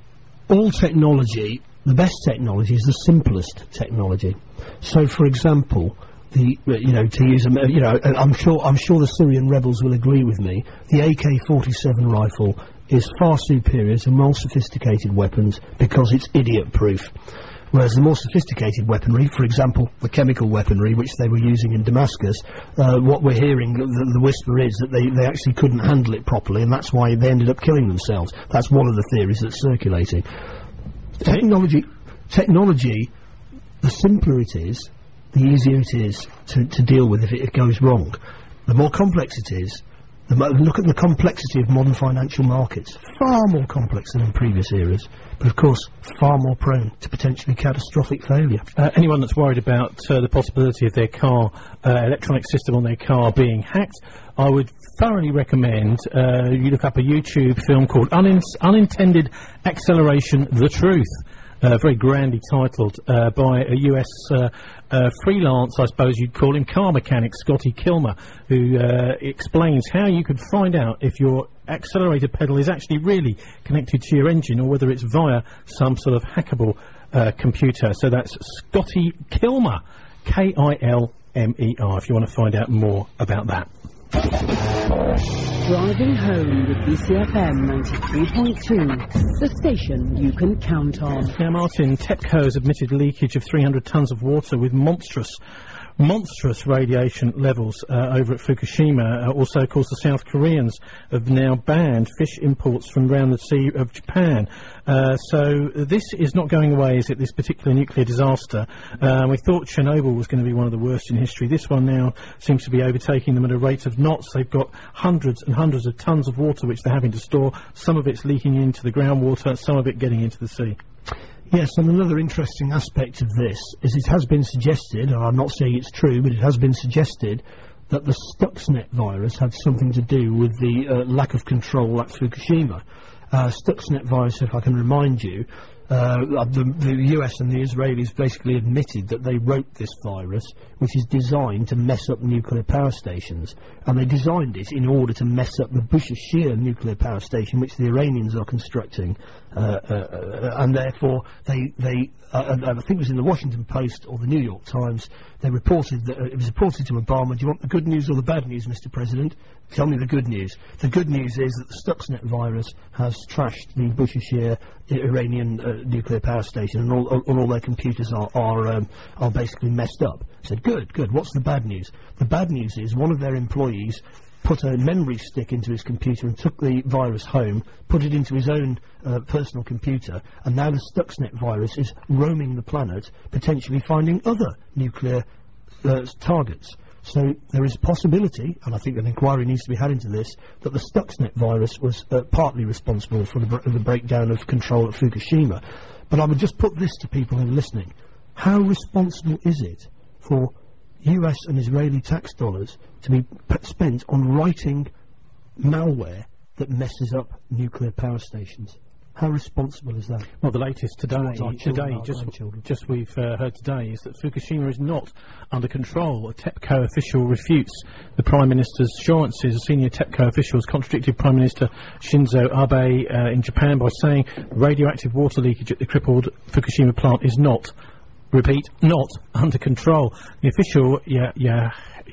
all technology, the best technology is the simplest technology. So, for example, the uh, you know to use a you know I'm sure I'm sure the Syrian rebels will agree with me. The A K forty-seven rifle is far superior to more sophisticated weapons because it's idiot-proof. Whereas the more sophisticated weaponry, for example, the chemical weaponry which they were using in Damascus, uh, what we're hearing, the, the whisper is that they, they actually couldn't handle it properly, and that's why they ended up killing themselves. That's one of the theories that's circulating. Technology, technology, the simpler it is, the easier it is to, to deal with if it, it goes wrong. The more complex it is, The mo- look at the complexity of modern financial markets. Far more complex than in previous eras, but of course far more prone to potentially catastrophic failure. Uh, anyone that's worried about uh, the possibility of their car, uh, electronic system on their car being hacked, I would thoroughly recommend uh, you look up a YouTube film called Unin- Unintended Acceleration: The Truth. Uh, very grandly titled uh, by a U S uh, uh, freelance, I suppose you'd call him, car mechanic, Scotty Kilmer, who uh, explains how you could find out if your accelerator pedal is actually really connected to your engine or whether it's via some sort of hackable uh, computer. So that's Scotty Kilmer, K I L M E R, if you want to find out more about that. Driving home with B C F M ninety-three point two, the station you can count on. Now, Martin, TEPCO has admitted leakage of three hundred tonnes of water with monstrous, monstrous radiation levels uh, over at Fukushima. Uh, also, of course, the South Koreans have now banned fish imports from around the Sea of Japan. Uh, so this is not going away, is it, this particular nuclear disaster? Uh, we thought Chernobyl was going to be one of the worst in history. This one now seems to be overtaking them at a rate of knots. They've got hundreds and hundreds of tonnes of water which they're having to store. Some of it's leaking into the groundwater, some of it getting into the sea. Yes, and another interesting aspect of this is it has been suggested, and I'm not saying it's true, but it has been suggested that the Stuxnet virus had something to do with the uh, lack of control at Fukushima. Uh, Stuxnet virus, if I can remind you, uh, the, the U S and the Israelis basically admitted that they wrote this virus, which is designed to mess up nuclear power stations. And they designed it in order to mess up the Bushehr nuclear power station, which the Iranians are constructing. Uh, uh, uh, and therefore, they, they uh, I think it was in the Washington Post or the New York Times, they reported that, uh, it was reported to Obama, do you want the good news or the bad news, Mister President? Tell me the good news. The good news is that the Stuxnet virus has trashed the Bushehr Iranian uh, nuclear power station, and all, all, all their computers are are, um, are basically messed up. I said, good, good. What's the bad news? The bad news is one of their employees put a memory stick into his computer and took the virus home, put it into his own uh, personal computer, and now the Stuxnet virus is roaming the planet, potentially finding other nuclear uh, targets. So there is a possibility, and I think an inquiry needs to be had into this, that the Stuxnet virus was uh, partly responsible for the, br the breakdown of control at Fukushima. But I would just put this to people who are listening. How responsible is it for U S and Israeli tax dollars to be p spent on writing malware that messes up nuclear power stations? How responsible is that? Well, the latest today, Children, today, just, just we've uh, heard today, is that Fukushima is not under control. A TEPCO official refutes the Prime Minister's assurances. A senior TEPCO official has contradicted Prime Minister Shinzo Abe uh, in Japan by saying radioactive water leakage at the crippled Fukushima plant is not, repeat, not under control. The official, ya, ya,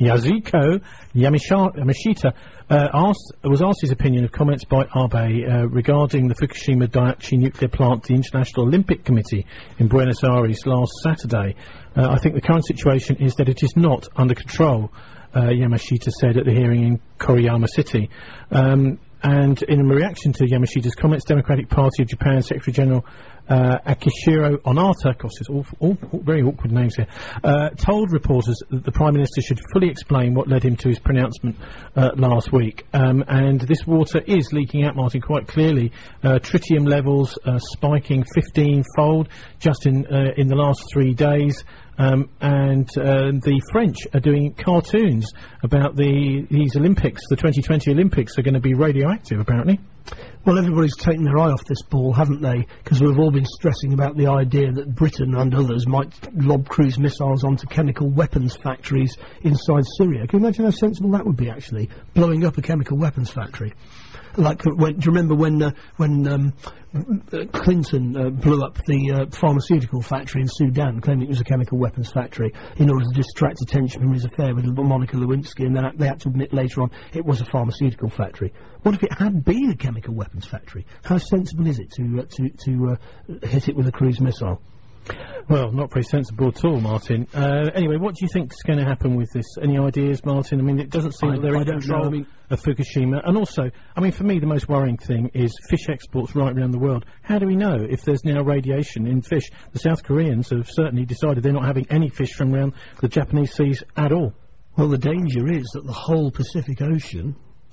Yasuko Yamashita, Yamashita uh, asked, was asked his opinion of comments by Abe uh, regarding the Fukushima Daiichi nuclear plant to the International Olympic Committee in Buenos Aires last Saturday. Uh, I think the current situation is that it is not under control, uh, Yamashita said at the hearing in Koriyama City. Um, and in reaction to Yamashita's comments, Democratic Party of Japan Secretary General Uh, Akishiro Onata, of course, it's all, all, all very awkward names here, uh, told reporters that the Prime Minister should fully explain what led him to his pronouncement uh, last week. Um, and this water is leaking out, Martin, quite clearly. Uh, tritium levels uh, spiking fifteen-fold just in uh, in the last three days. Um, and uh, the French are doing cartoons about the these Olympics. The twenty twenty Olympics are going to be radioactive, apparently. Well, everybody's taken their eye off this ball, haven't they? Because we've all been stressing about the idea that Britain and others might lob cruise missiles onto chemical weapons factories inside Syria. Can you imagine how sensible that would be, actually? Blowing up a chemical weapons factory. Like, uh, when, do you remember when uh, when um, uh, Clinton uh, blew up the uh, pharmaceutical factory in Sudan, claiming it was a chemical weapons factory, in order to distract attention from his affair with Monica Lewinsky, and then they had to admit later on it was a pharmaceutical factory. What if it had been a chemical weapons factory? How sensible is it to uh, to to uh, hit it with a cruise missile? Well, not very sensible at all, Martin. Uh, anyway, what do you think is going to happen with this? Any ideas, Martin? I mean, it doesn't seem I, that they're I in don't control know. I mean, of Fukushima. And also, I mean, for me, the most worrying thing is fish exports right around the world. How do we know if there's now radiation in fish? The South Koreans have certainly decided they're not having any fish from around the Japanese seas at all. Well, the danger is that the whole Pacific Ocean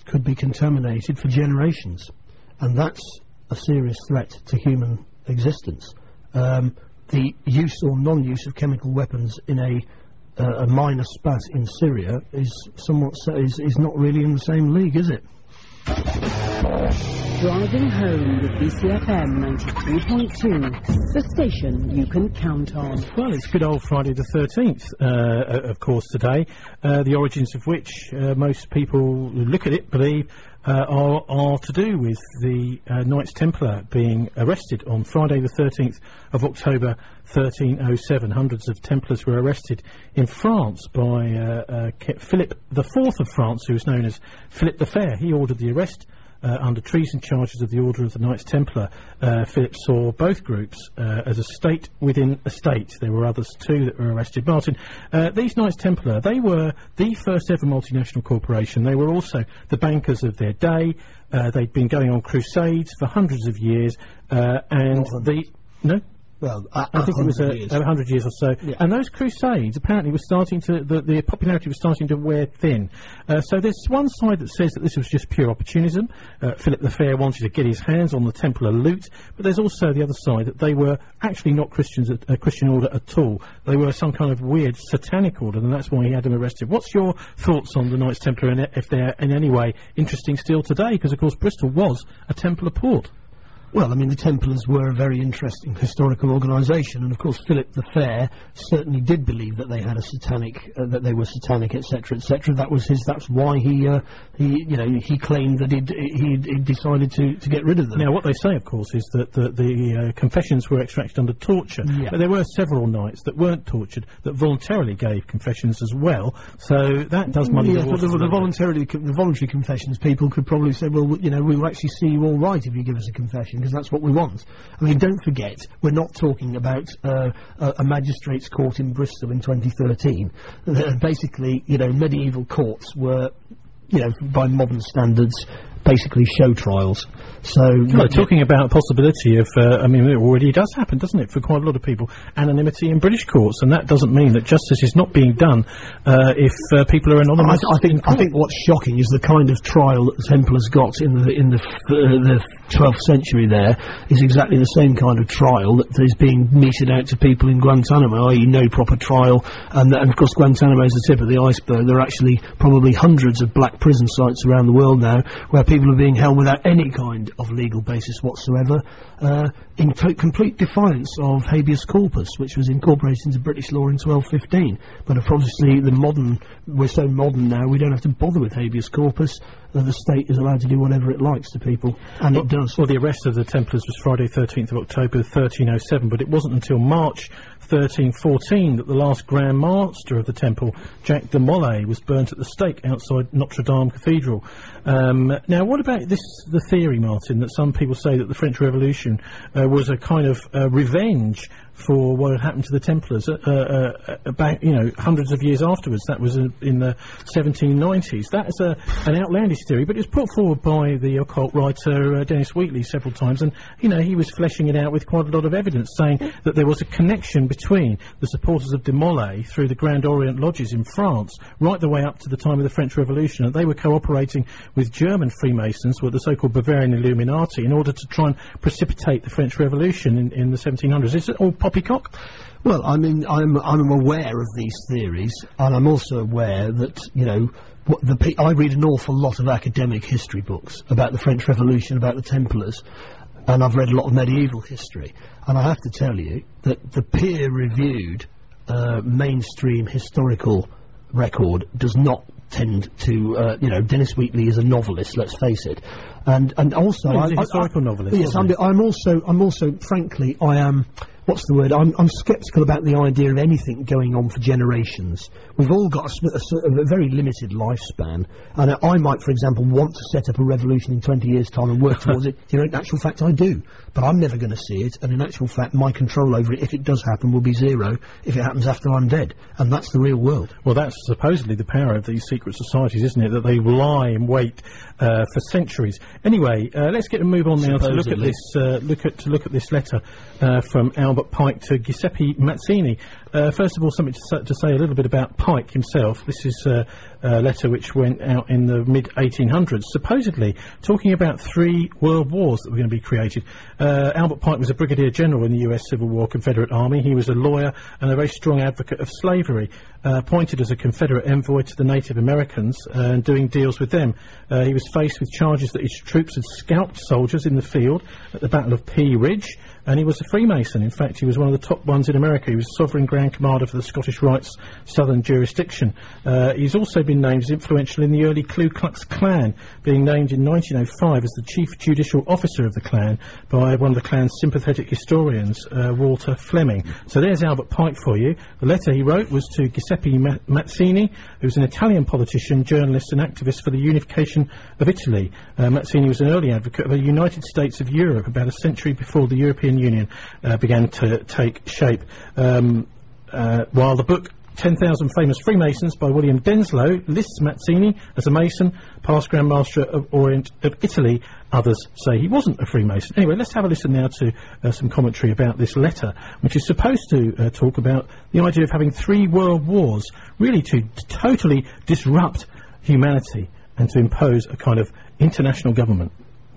could be contaminated for generations, and that's a serious threat to human existence. Um, the use or non-use of chemical weapons in a uh, a minor spat in Syria is somewhat is, is not really in the same league, is it? Driving home with B C F M ninety-three point two, the station you can count on. Well, it's good old Friday the thirteenth, uh, of course, today, uh, the origins of which uh, most people who look at it believe uh, are, are to do with the uh, Knights Templar being arrested on Friday the thirteenth of October thirteen oh seven. Hundreds of Templars were arrested in France by uh, uh, Philip the Fourth of France, who was known as Philip the Fair. He ordered the arrest Uh, under treason charges of the Order of the Knights Templar. uh, Philip saw both groups uh, as a state within a state. There were others too that were arrested. Martin, uh, these Knights Templar, they were the first ever multinational corporation. They were also the bankers of their day. Uh, they'd been going on crusades for hundreds of years, uh, and the... No? Well, uh, I think it was a, years. a hundred years or so. Yeah. And those crusades apparently were starting to, the, the popularity was starting to wear thin. Uh, so there's one side that says that this was just pure opportunism. Uh, Philip the Fair wanted to get his hands on the Templar loot, but there's also the other side that they were actually not Christians, a, a Christian order at all. They were some kind of weird satanic order, and that's why he had them arrested. What's your thoughts on the Knights Templar, and if they're in any way interesting still today? Because of course Bristol was a Templar port. Well, I mean, the Templars were a very interesting historical organisation, and of course Philip the Fair certainly did believe that they had a satanic, uh, that they were satanic, et cetera, et cetera. That was his. That's why he, uh, he, you know, he claimed that he'd, he'd, he'd decided to, to get rid of them. Now, what they say, of course, is that the, the uh, confessions were extracted under torture, yeah. but there were several knights that weren't tortured that voluntarily gave confessions as well. So that does muddy yeah, the waters. The, the voluntarily, the voluntary confessions, people could probably say, well, you know, we will actually see you all right if you give us a confession, because that's what we want. I mean, don't forget, we're not talking about uh, a, a magistrate's court in Bristol in twenty thirteen. Uh, basically, you know, medieval courts were, you know, by modern standards, basically show trials. So, well, talking about possibility of, uh, I mean, it already does happen, doesn't it, for quite a lot of people, anonymity in British courts, and that doesn't mean that justice is not being done uh, if uh, people are anonymous. I, I think I think what's shocking is the kind of trial that the Templars got in the in the uh, the twelfth century. There is exactly the same kind of trial that is being meted out to people in Guantanamo, that is, no proper trial, and, and of course Guantanamo is the tip of the iceberg. There are actually probably hundreds of black prison sites around the world now where people are being held without any kind of legal basis whatsoever, uh, in t- complete defiance of habeas corpus, which was incorporated into British law in twelve fifteen. But obviously, the modern, we're so modern now, we don't have to bother with habeas corpus. Uh, the state is allowed to do whatever it likes to people, and well, it does. Well, the arrest of the Templars was Friday thirteenth of October thirteen oh seven, but it wasn't until March thirteen fourteen that the last Grand Master of the Temple, Jacques de Molay, was burnt at the stake outside Notre Dame Cathedral. Um, now, what about this, the theory, Martin, that some people say that the French Revolution uh, was a kind of uh, revenge for what had happened to the Templars, uh, uh, uh, back, you know, hundreds of years afterwards. That was in, in the seventeen nineties. That is a, an outlandish theory, but it was put forward by the occult writer uh, Dennis Wheatley several times, and, you know, he was fleshing it out with quite a lot of evidence, saying that there was a connection between the supporters of de Molay through the Grand Orient Lodges in France, right the way up to the time of the French Revolution, and they were cooperating with German Freemasons, with the so-called Bavarian Illuminati, in order to try and precipitate the French Revolution in, in the seventeen hundreds. Is it all poppycock? Well, I mean, I'm I'm aware of these theories, and I'm also aware that, you know, what the pe- I read an awful lot of academic history books about the French Revolution, about the Templars, and I've read a lot of medieval history, and I have to tell you that the peer-reviewed uh, mainstream historical record does not tend to, uh, you know, Dennis Wheatley is a novelist, let's face it, and and also well, he's I, a historical I, novelist. Yes, I'm, I'm also I'm also frankly I am. What's the word? I'm, I'm sceptical about the idea of anything going on for generations. We've all got a, a, a very limited lifespan, and uh, I might, for example, want to set up a revolution in twenty years' time and work towards it. You know, in actual fact, I do, but I'm never going to see it, and in actual fact, my control over it, if it does happen, will be zero if it happens after I'm dead, and that's the real world. Well, that's supposedly the power of these secret societies, isn't it? That they lie in wait uh, for centuries. Anyway, uh, let's get to move on now to look at this. Uh, look at to look at this letter uh, from Albert Pike to Giuseppe Mazzini. Uh, first of all, something to, sa- to say a little bit about Pike himself. This is uh, a letter which went out in the mid eighteen hundreds, supposedly talking about three world wars that were going to be created. Uh, Albert Pike was a brigadier general in the U S Civil War Confederate Army. He was a lawyer and a very strong advocate of slavery, uh, appointed as a Confederate envoy to the Native Americans uh, and doing deals with them. Uh, he was faced with charges that his troops had scalped soldiers in the field at the Battle of Pea Ridge, and he was a Freemason. In fact, he was one of the top ones in America. He was Sovereign Grand Commander for the Scottish Rites Southern Jurisdiction. Uh, he's also been named as influential in the early Ku Klux Klan, being named in nineteen oh five as the Chief Judicial Officer of the Klan by one of the Klan's sympathetic historians, uh, Walter Fleming. So there's Albert Pike for you. The letter he wrote was to Giuseppe Ma- Mazzini, who was an Italian politician, journalist and activist for the unification of Italy. Uh, Mazzini was an early advocate of a United States of Europe about a century before the European Union uh, began to take shape. Um, uh, while the book ten thousand Famous Freemasons by William Denslow lists Mazzini as a Mason, past Grand Master of Orient of Italy, others say he wasn't a Freemason. Anyway, let's have a listen now to uh, some commentary about this letter, which is supposed to uh, talk about the idea of having three world wars, really to t- totally disrupt humanity and to impose a kind of international government.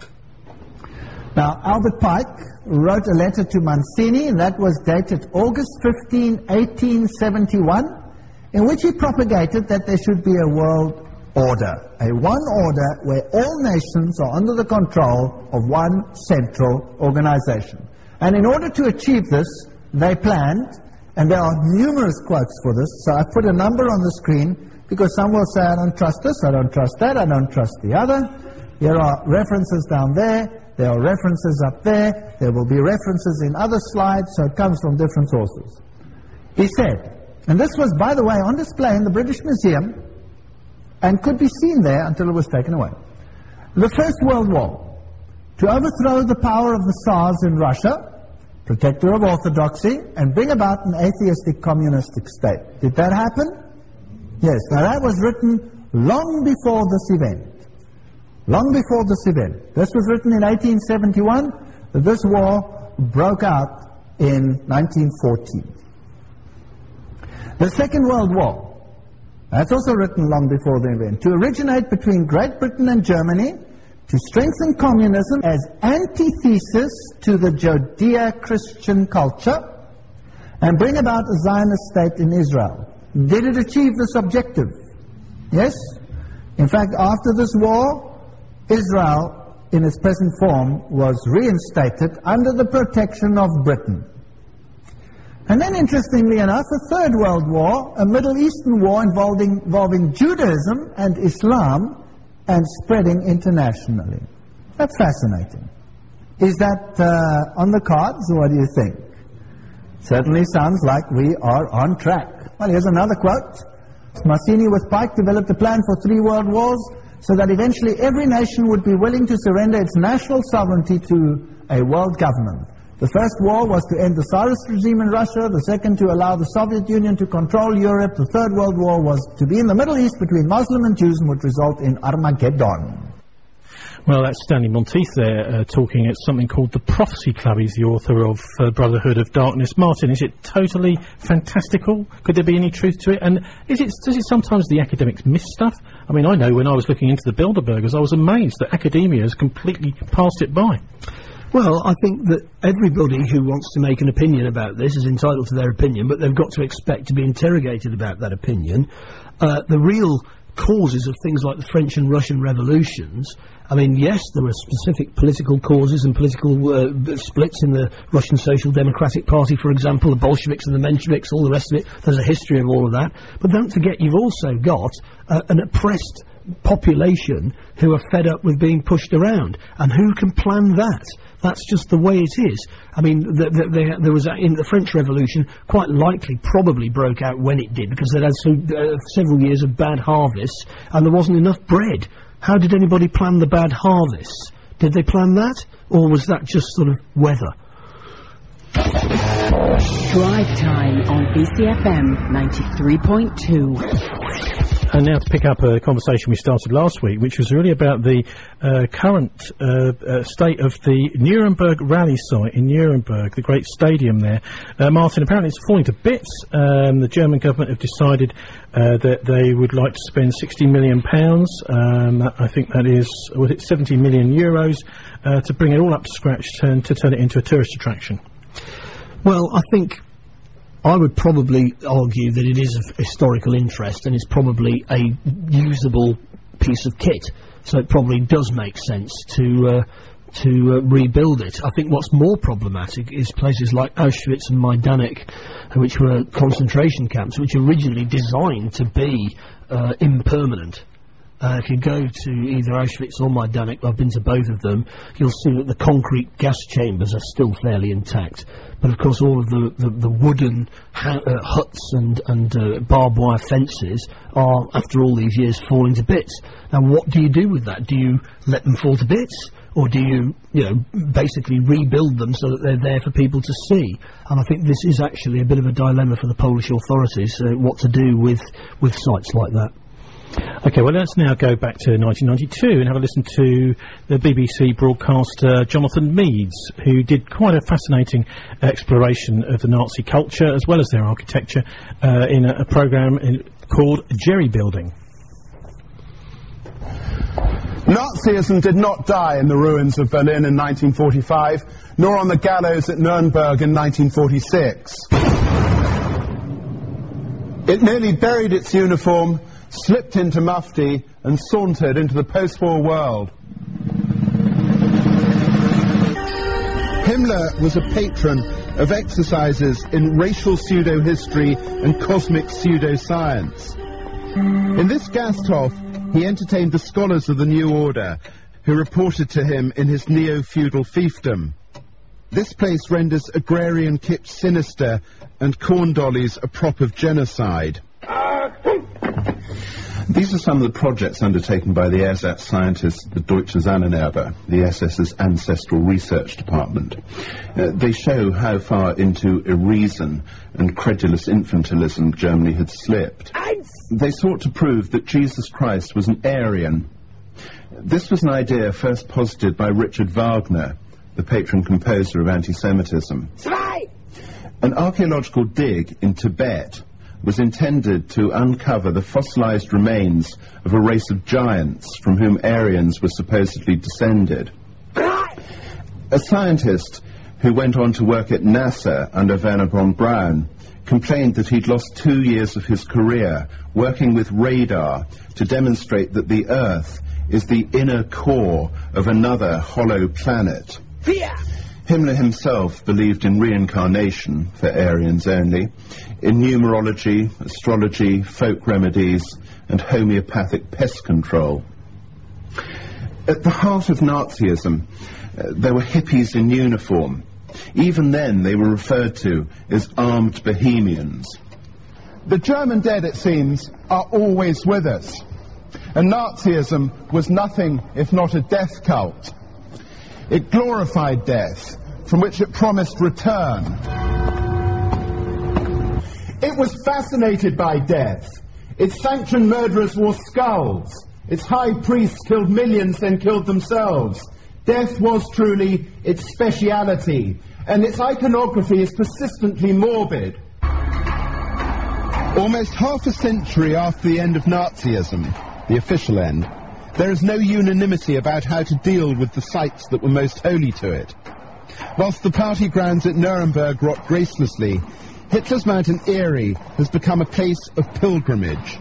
Now, Albert Pike wrote a letter to Mazzini, and that was dated August fifteenth, eighteen seventy-one, in which he propagated that there should be a world order, a one order where all nations are under the control of one central organization. And in order to achieve this, they planned, and there are numerous quotes for this, so I've put a number on the screen, because some will say, I don't trust this, I don't trust that, I don't trust the other. There are references down there. There are references up there. There will be references in other slides, so it comes from different sources. He said, and this was, by the way, on display in the British Museum and could be seen there until it was taken away. The First World War, to overthrow the power of the Tsars in Russia, protector of orthodoxy, and bring about an atheistic communistic state. Did that happen? Yes. Now that was written long before this event. Long before this event. This was written in eighteen seventy-one. This war broke out in nineteen fourteen. The Second World War, that's also written long before the event, to originate between Great Britain and Germany, to strengthen communism as antithesis to the Judeo-Christian culture, and bring about a Zionist state in Israel. Did it achieve this objective? Yes. In fact, after this war, Israel, in its present form, was reinstated under the protection of Britain. And then, interestingly enough, a Third World War, a Middle Eastern war involving, involving Judaism and Islam and spreading internationally. That's fascinating. Is that uh, on the cards? What do you think? Certainly sounds like we are on track. Well, here's another quote. Mazzini with Pike developed a plan for three world wars, so that eventually every nation would be willing to surrender its national sovereignty to a world government. The first war was to end the Tsarist regime in Russia, the second to allow the Soviet Union to control Europe, the third world war was to be in the Middle East between Muslim and Jews and would result in Armageddon. Well, that's Stanley Monteith there, uh, talking at something called the Prophecy Club. He's the author of uh, Brotherhood of Darkness. Martin, is it totally fantastical? Could there be any truth to it? And is it, does it sometimes the academics miss stuff? I mean, I know when I was looking into the Bilderbergers, I was amazed that academia has completely passed it by. Well, I think that everybody who wants to make an opinion about this is entitled to their opinion, but they've got to expect to be interrogated about that opinion. Uh, the real causes of things like the French and Russian revolutions, I mean, yes, there were specific political causes and political uh, splits in the Russian Social Democratic Party, for example, the Bolsheviks and the Mensheviks, all the rest of it. There's a history of all of that. But don't forget, you've also got uh, an oppressed population who are fed up with being pushed around. And who can plan that? That's just the way it is. I mean, the, the, the, there was, a, in the French Revolution, quite likely, probably broke out when it did, because they'd had so, uh, several years of bad harvests, and there wasn't enough bread. How did anybody plan the bad harvests? Did they plan that? Or was that just sort of weather? Drive Time on B C F M ninety-three point two. and now to pick up a conversation we started last week, which was really about the uh, current uh, uh, state of the Nuremberg rally site in Nuremberg, the great stadium there. Uh, Martin, apparently it's falling to bits. Um, the German government have decided uh, that they would like to spend sixty million pounds. Um, I think that is, was it seventy million euros, uh, to bring it all up to scratch and to turn it into a tourist attraction. Well, I think I would probably argue that it is of historical interest and is probably a usable piece of kit. So it probably does make sense to uh, to uh, rebuild it. I think what's more problematic is places like Auschwitz and Majdanek, which were concentration camps, which were originally designed to be uh, impermanent. Uh, if you go to either Auschwitz or Majdanek, I've been to both of them, you'll see that the concrete gas chambers are still fairly intact. But of course all of the, the, the wooden ha uh, huts and, and uh, barbed wire fences are, after all these years, falling to bits. Now what do you do with that? Do you let them fall to bits? Or do you, you know, basically rebuild them so that they're there for people to see? And I think this is actually a bit of a dilemma for the Polish authorities, uh, what to do with, with sites like that. Okay, well, let's now go back to nineteen ninety-two and have a listen to the B B C broadcaster Jonathan Meades, who did quite a fascinating exploration of the Nazi culture as well as their architecture uh, in a, a programme called Jerry Building. Nazism did not die in the ruins of Berlin in nineteen forty-five, nor on the gallows at Nuremberg in nineteen forty-six. It merely buried its uniform, slipped into mufti, and sauntered into the post-war world. Himmler was a patron of exercises in racial pseudo-history and cosmic pseudoscience. In this Gasthof, he entertained the scholars of the New Order, who reported to him in his neo-feudal fiefdom. This place renders agrarian kitsch sinister and corn dollies a prop of genocide. These are some of the projects undertaken by the ersatz scientists at the Deutsche Ahnenerbe, the S S's ancestral research department. Uh, they show how far into reason and credulous infantilism Germany had slipped. They sought to prove that Jesus Christ was an Aryan. This was an idea first posited by Richard Wagner, the patron composer of anti-Semitism. An archaeological dig in Tibet was intended to uncover the fossilized remains of a race of giants from whom Aryans were supposedly descended. A scientist who went on to work at NASA under Werner von Braun complained that he'd lost two years of his career working with radar to demonstrate that the Earth is the inner core of another hollow planet. Himmler himself believed in reincarnation for Aryans only, in numerology, astrology, folk remedies, and homeopathic pest control. At the heart of Nazism, uh, there were hippies in uniform. Even then, they were referred to as armed bohemians. The German dead, it seems, are always with us. And Nazism was nothing if not a death cult. It glorified death, from which it promised return. It was fascinated by death. Its sanctioned murderers wore skulls. Its high priests killed millions, then killed themselves. Death was truly its speciality, and its iconography is persistently morbid. Almost half a century after the end of Nazism, the official end, there is no unanimity about how to deal with the sites that were most holy to it. Whilst the party grounds at Nuremberg rot gracelessly, Hitler's Mountain Eyrie has become a place of pilgrimage.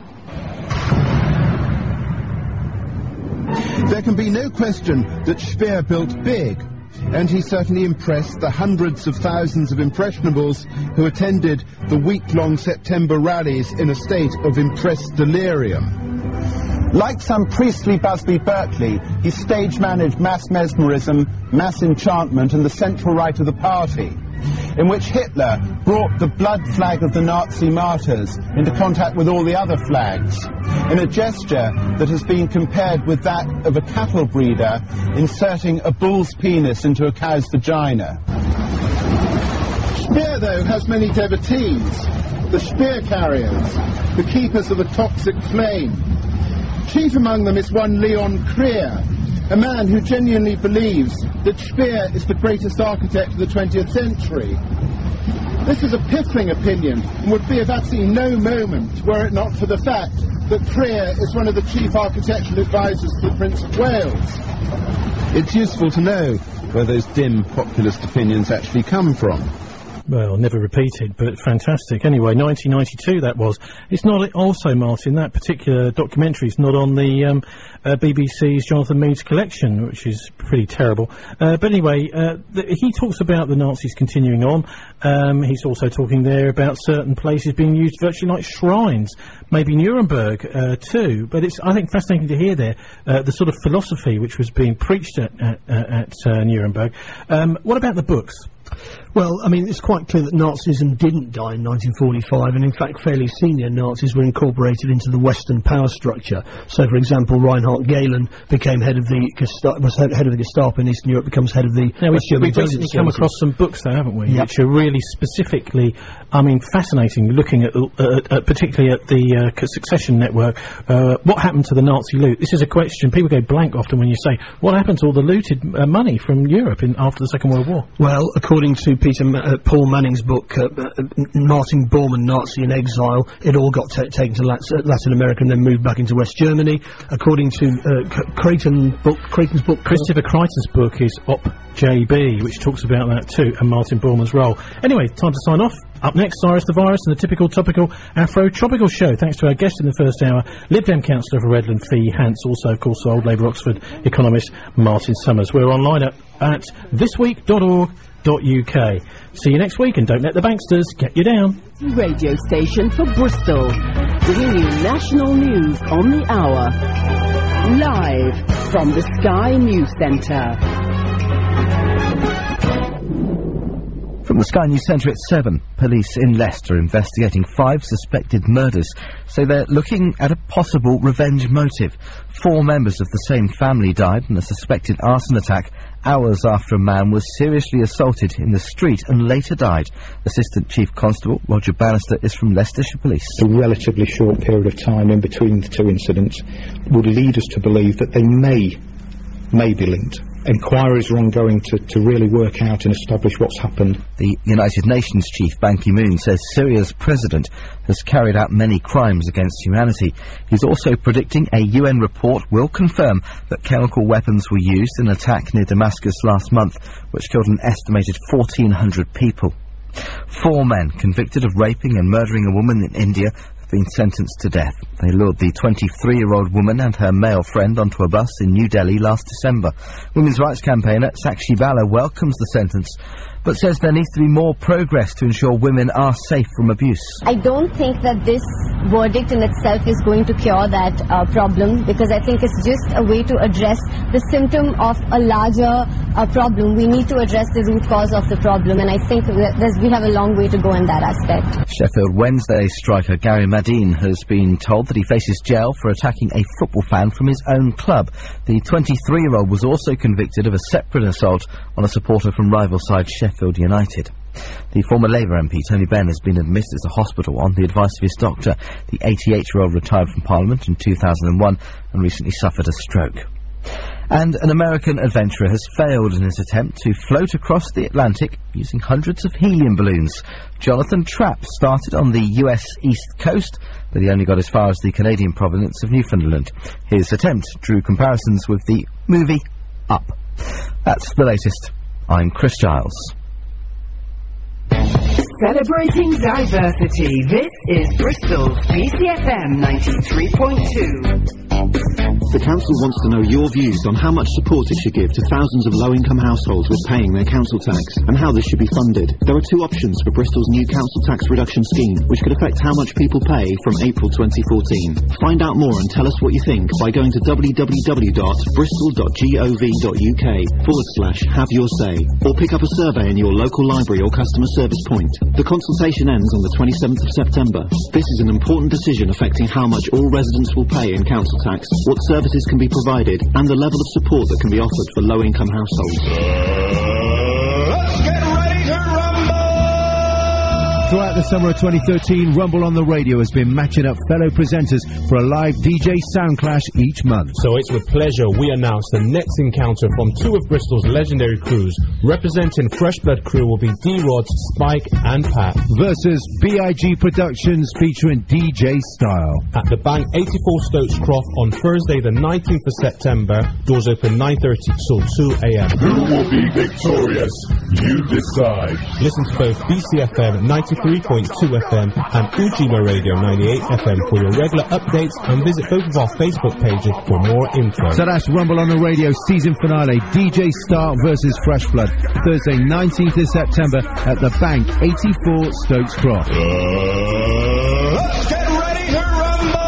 There can be no question that Speer built big, and he certainly impressed the hundreds of thousands of impressionables who attended the week-long September rallies in a state of impressed delirium. Like some priestly Busby Berkeley, he stage-managed mass mesmerism, mass enchantment, and the central rite of the party, in which Hitler brought the blood flag of the Nazi martyrs into contact with all the other flags, in a gesture that has been compared with that of a cattle breeder inserting a bull's penis into a cow's vagina. Speer, though, has many devotees, the Speer carriers. the keepers of the toxic flame. Chief among them is one Leon Krier, a man who genuinely believes that Speer is the greatest architect of the twentieth century. This is a piffling opinion and would be of absolutely no moment were it not for the fact that Krier is one of the chief architectural advisors to the Prince of Wales. It's useful to know where those dim populist opinions actually come from. Well, never repeated, but fantastic. Anyway, nineteen ninety-two that was. It's not also, Martin, that particular documentary is not on the um, uh, B B C's Jonathan Meades collection, which is pretty terrible. Uh, but anyway, uh, th he talks about the Nazis continuing on. Um, he's also talking there about certain places being used virtually like shrines, maybe Nuremberg uh, too. But it's, I think, fascinating to hear there uh, the sort of philosophy which was being preached at, at, uh, at uh, Nuremberg. Um, what about the books? Well, I mean, it's quite clear that Nazism didn't die in nineteen forty-five, and in fact fairly senior Nazis were incorporated into the Western power structure. So, for example, Reinhard Gehlen became head of the Gesta was head of the Gestapo in Eastern Europe, becomes head of the now, West German we've recently come across some books, though, haven't we? Yep. Which are really specifically, I mean, fascinating, looking at, uh, at particularly at the uh, Succession Network, uh, what happened to the Nazi loot. This is a question, people go blank often when you say, what happened to all the looted uh, money from Europe in, after the Second World War? Well, according to Peter Ma uh, Paul Manning's book, uh, uh, Martin Bormann, Nazi in Exile, it all got ta taken to Lat uh, Latin America and then moved back into West Germany. According to uh, Creighton book, Creighton's book, Christopher Creighton's book is Op J B, which talks about that too, and Martin Bormann's role. Anyway, time to sign off. Up next, Cyrus the Virus and the typical topical Afro-tropical show. Thanks to our guest in the first hour, Lib Dem councillor for Redland, Fee Hance, also, of course, Old Labour Oxford economist Martin Summers. We're online at, at thisweek dot org dot U K. See you next week, and don't let the banksters get you down. Radio station for Bristol, bringing you national news on the hour. Live from the Sky News Centre. From the Sky News Centre at seven, police in Leicester investigating five suspected murders say they're looking at a possible revenge motive. Four members of the same family died in a suspected arson attack hours after a man was seriously assaulted in the street and later died. Assistant Chief Constable Roger Bannister is from Leicestershire Police. A relatively short period of time in between the two incidents would lead us to believe that they may, may be linked. Inquiries are ongoing to, to really work out and establish what's happened. The United Nations chief, Ban Ki-moon, says Syria's president has carried out many crimes against humanity. He's also predicting a U N report will confirm that chemical weapons were used in an attack near Damascus last month, which killed an estimated fourteen hundred people. Four men convicted of raping and murdering a woman in India been sentenced to death. They lured the twenty-three-year-old woman and her male friend onto a bus in New Delhi last December. Women's rights campaigner Sakshi Bala welcomes the sentence, but says there needs to be more progress to ensure women are safe from abuse. I don't think that this verdict in itself is going to cure that uh, problem, because I think it's just a way to address the symptom of a larger uh, problem. We need to address the root cause of the problem, and I think that there's, we have a long way to go in that aspect. Sheffield Wednesday striker Gary Madine has been told that he faces jail for attacking a football fan from his own club. The twenty-three-year-old was also convicted of a separate assault on a supporter from rival side Sheffield United. The former Labour M P Tony Benn has been admitted to hospital on the advice of his doctor. The eighty-eight-year-old retired from Parliament in two thousand one and recently suffered a stroke. And an American adventurer has failed in his attempt to float across the Atlantic using hundreds of helium balloons. Jonathan Trapp started on the U S East Coast, but he only got as far as the Canadian province of Newfoundland. His attempt drew comparisons with the movie Up. That's the latest. I'm Chris Giles. Celebrating diversity, this is Bristol's B C F M ninety-three point two. The council wants to know your views on how much support it should give to thousands of low-income households with paying their council tax, and how this should be funded. There are two options for Bristol's new council tax reduction scheme, which could affect how much people pay from April twenty fourteen. Find out more and tell us what you think by going to w w w dot bristol dot gov dot u k forward slash have your say, or pick up a survey in your local library or customer service point. The consultation ends on the twenty-seventh of September. This is an important decision affecting how much all residents will pay in council tax, what services can be provided, and the level of support that can be offered for low-income households. Let's get ready to rumble! Throughout the summer of twenty thirteen, Rumble on the Radio has been matching up fellow presenters for a live D J sound clash each month. So it's with pleasure we announce the next encounter from two of Bristol's legendary crews. Representing Fresh Blood crew will be D-Rods, Spike and Pat. Versus B I G Productions featuring D J Style. At the Bank, eighty-four Stokes Croft on Thursday the nineteenth of September. Doors open nine thirty till two a m. Who will be victorious? You decide. Listen to both B C F M ninety-three point two F M and Ujima Radio ninety-eight F M for your regular updates, and visit both of our Facebook pages for more info. So that's Rumble on the Radio season finale, D J Star versus Fresh Blood, Thursday nineteenth of September at the Bank, eighty-four Stokes Croft. Uh, let's get ready to rumble!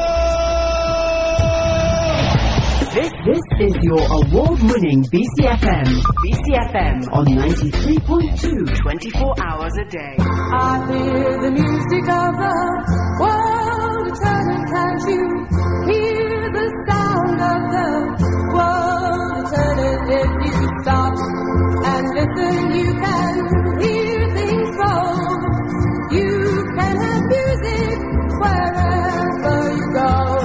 This, this is your award-winning B C F M. B C F M on ninety-three point two, twenty-four hours a day. I hear the music of the world turning, can't you hear the sound of the world turning? If you stop and listen, you can hear things grow. You can have music wherever you go.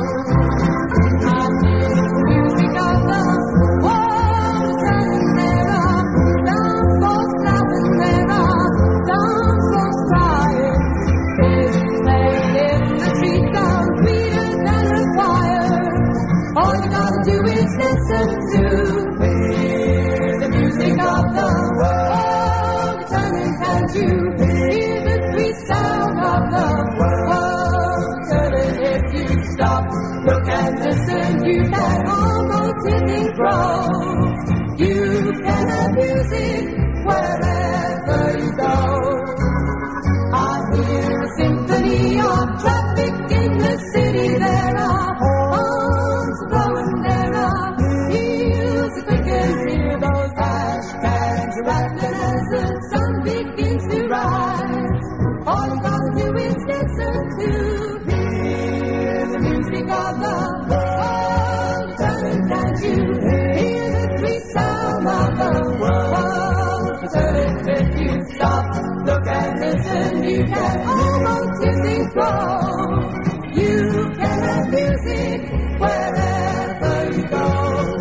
I hear the music of the world turning, there are some folks laughing, there are some folks crying. Kids playing in the streets are sweeter than a choir. All you gotta do is listen to hear the music of the world turning. Can't you hear the sweet sound of the world turning? If you stop, look and listen, you can almost hear things grow. You can have music wherever you go. I hear a symphony of traffic in the city. There are horns blowing, there are wheels clicking. Hear those ash cans rattling as the sun begins to rise. All you gotta do is listen to hear the music of the world turning. Can't you hear the sweet sound of the world turning? If you stop, look and listen, you can almost hear things grow. You can have music wherever you go.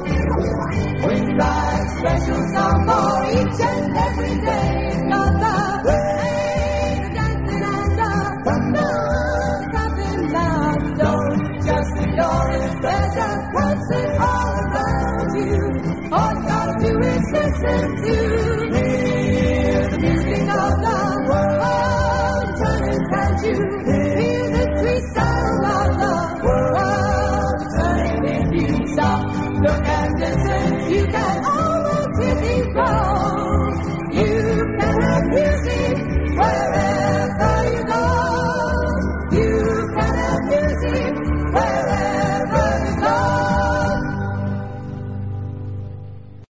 We write special song for each and every day. Got the way, the dancing and the fun, counting loud. Don't just ignore it, there's a concert all around you. All you gotta do is listen to hear the music of the world turning. Can't you hear the sweet sound of the world turning? If you stop, look and listen, you can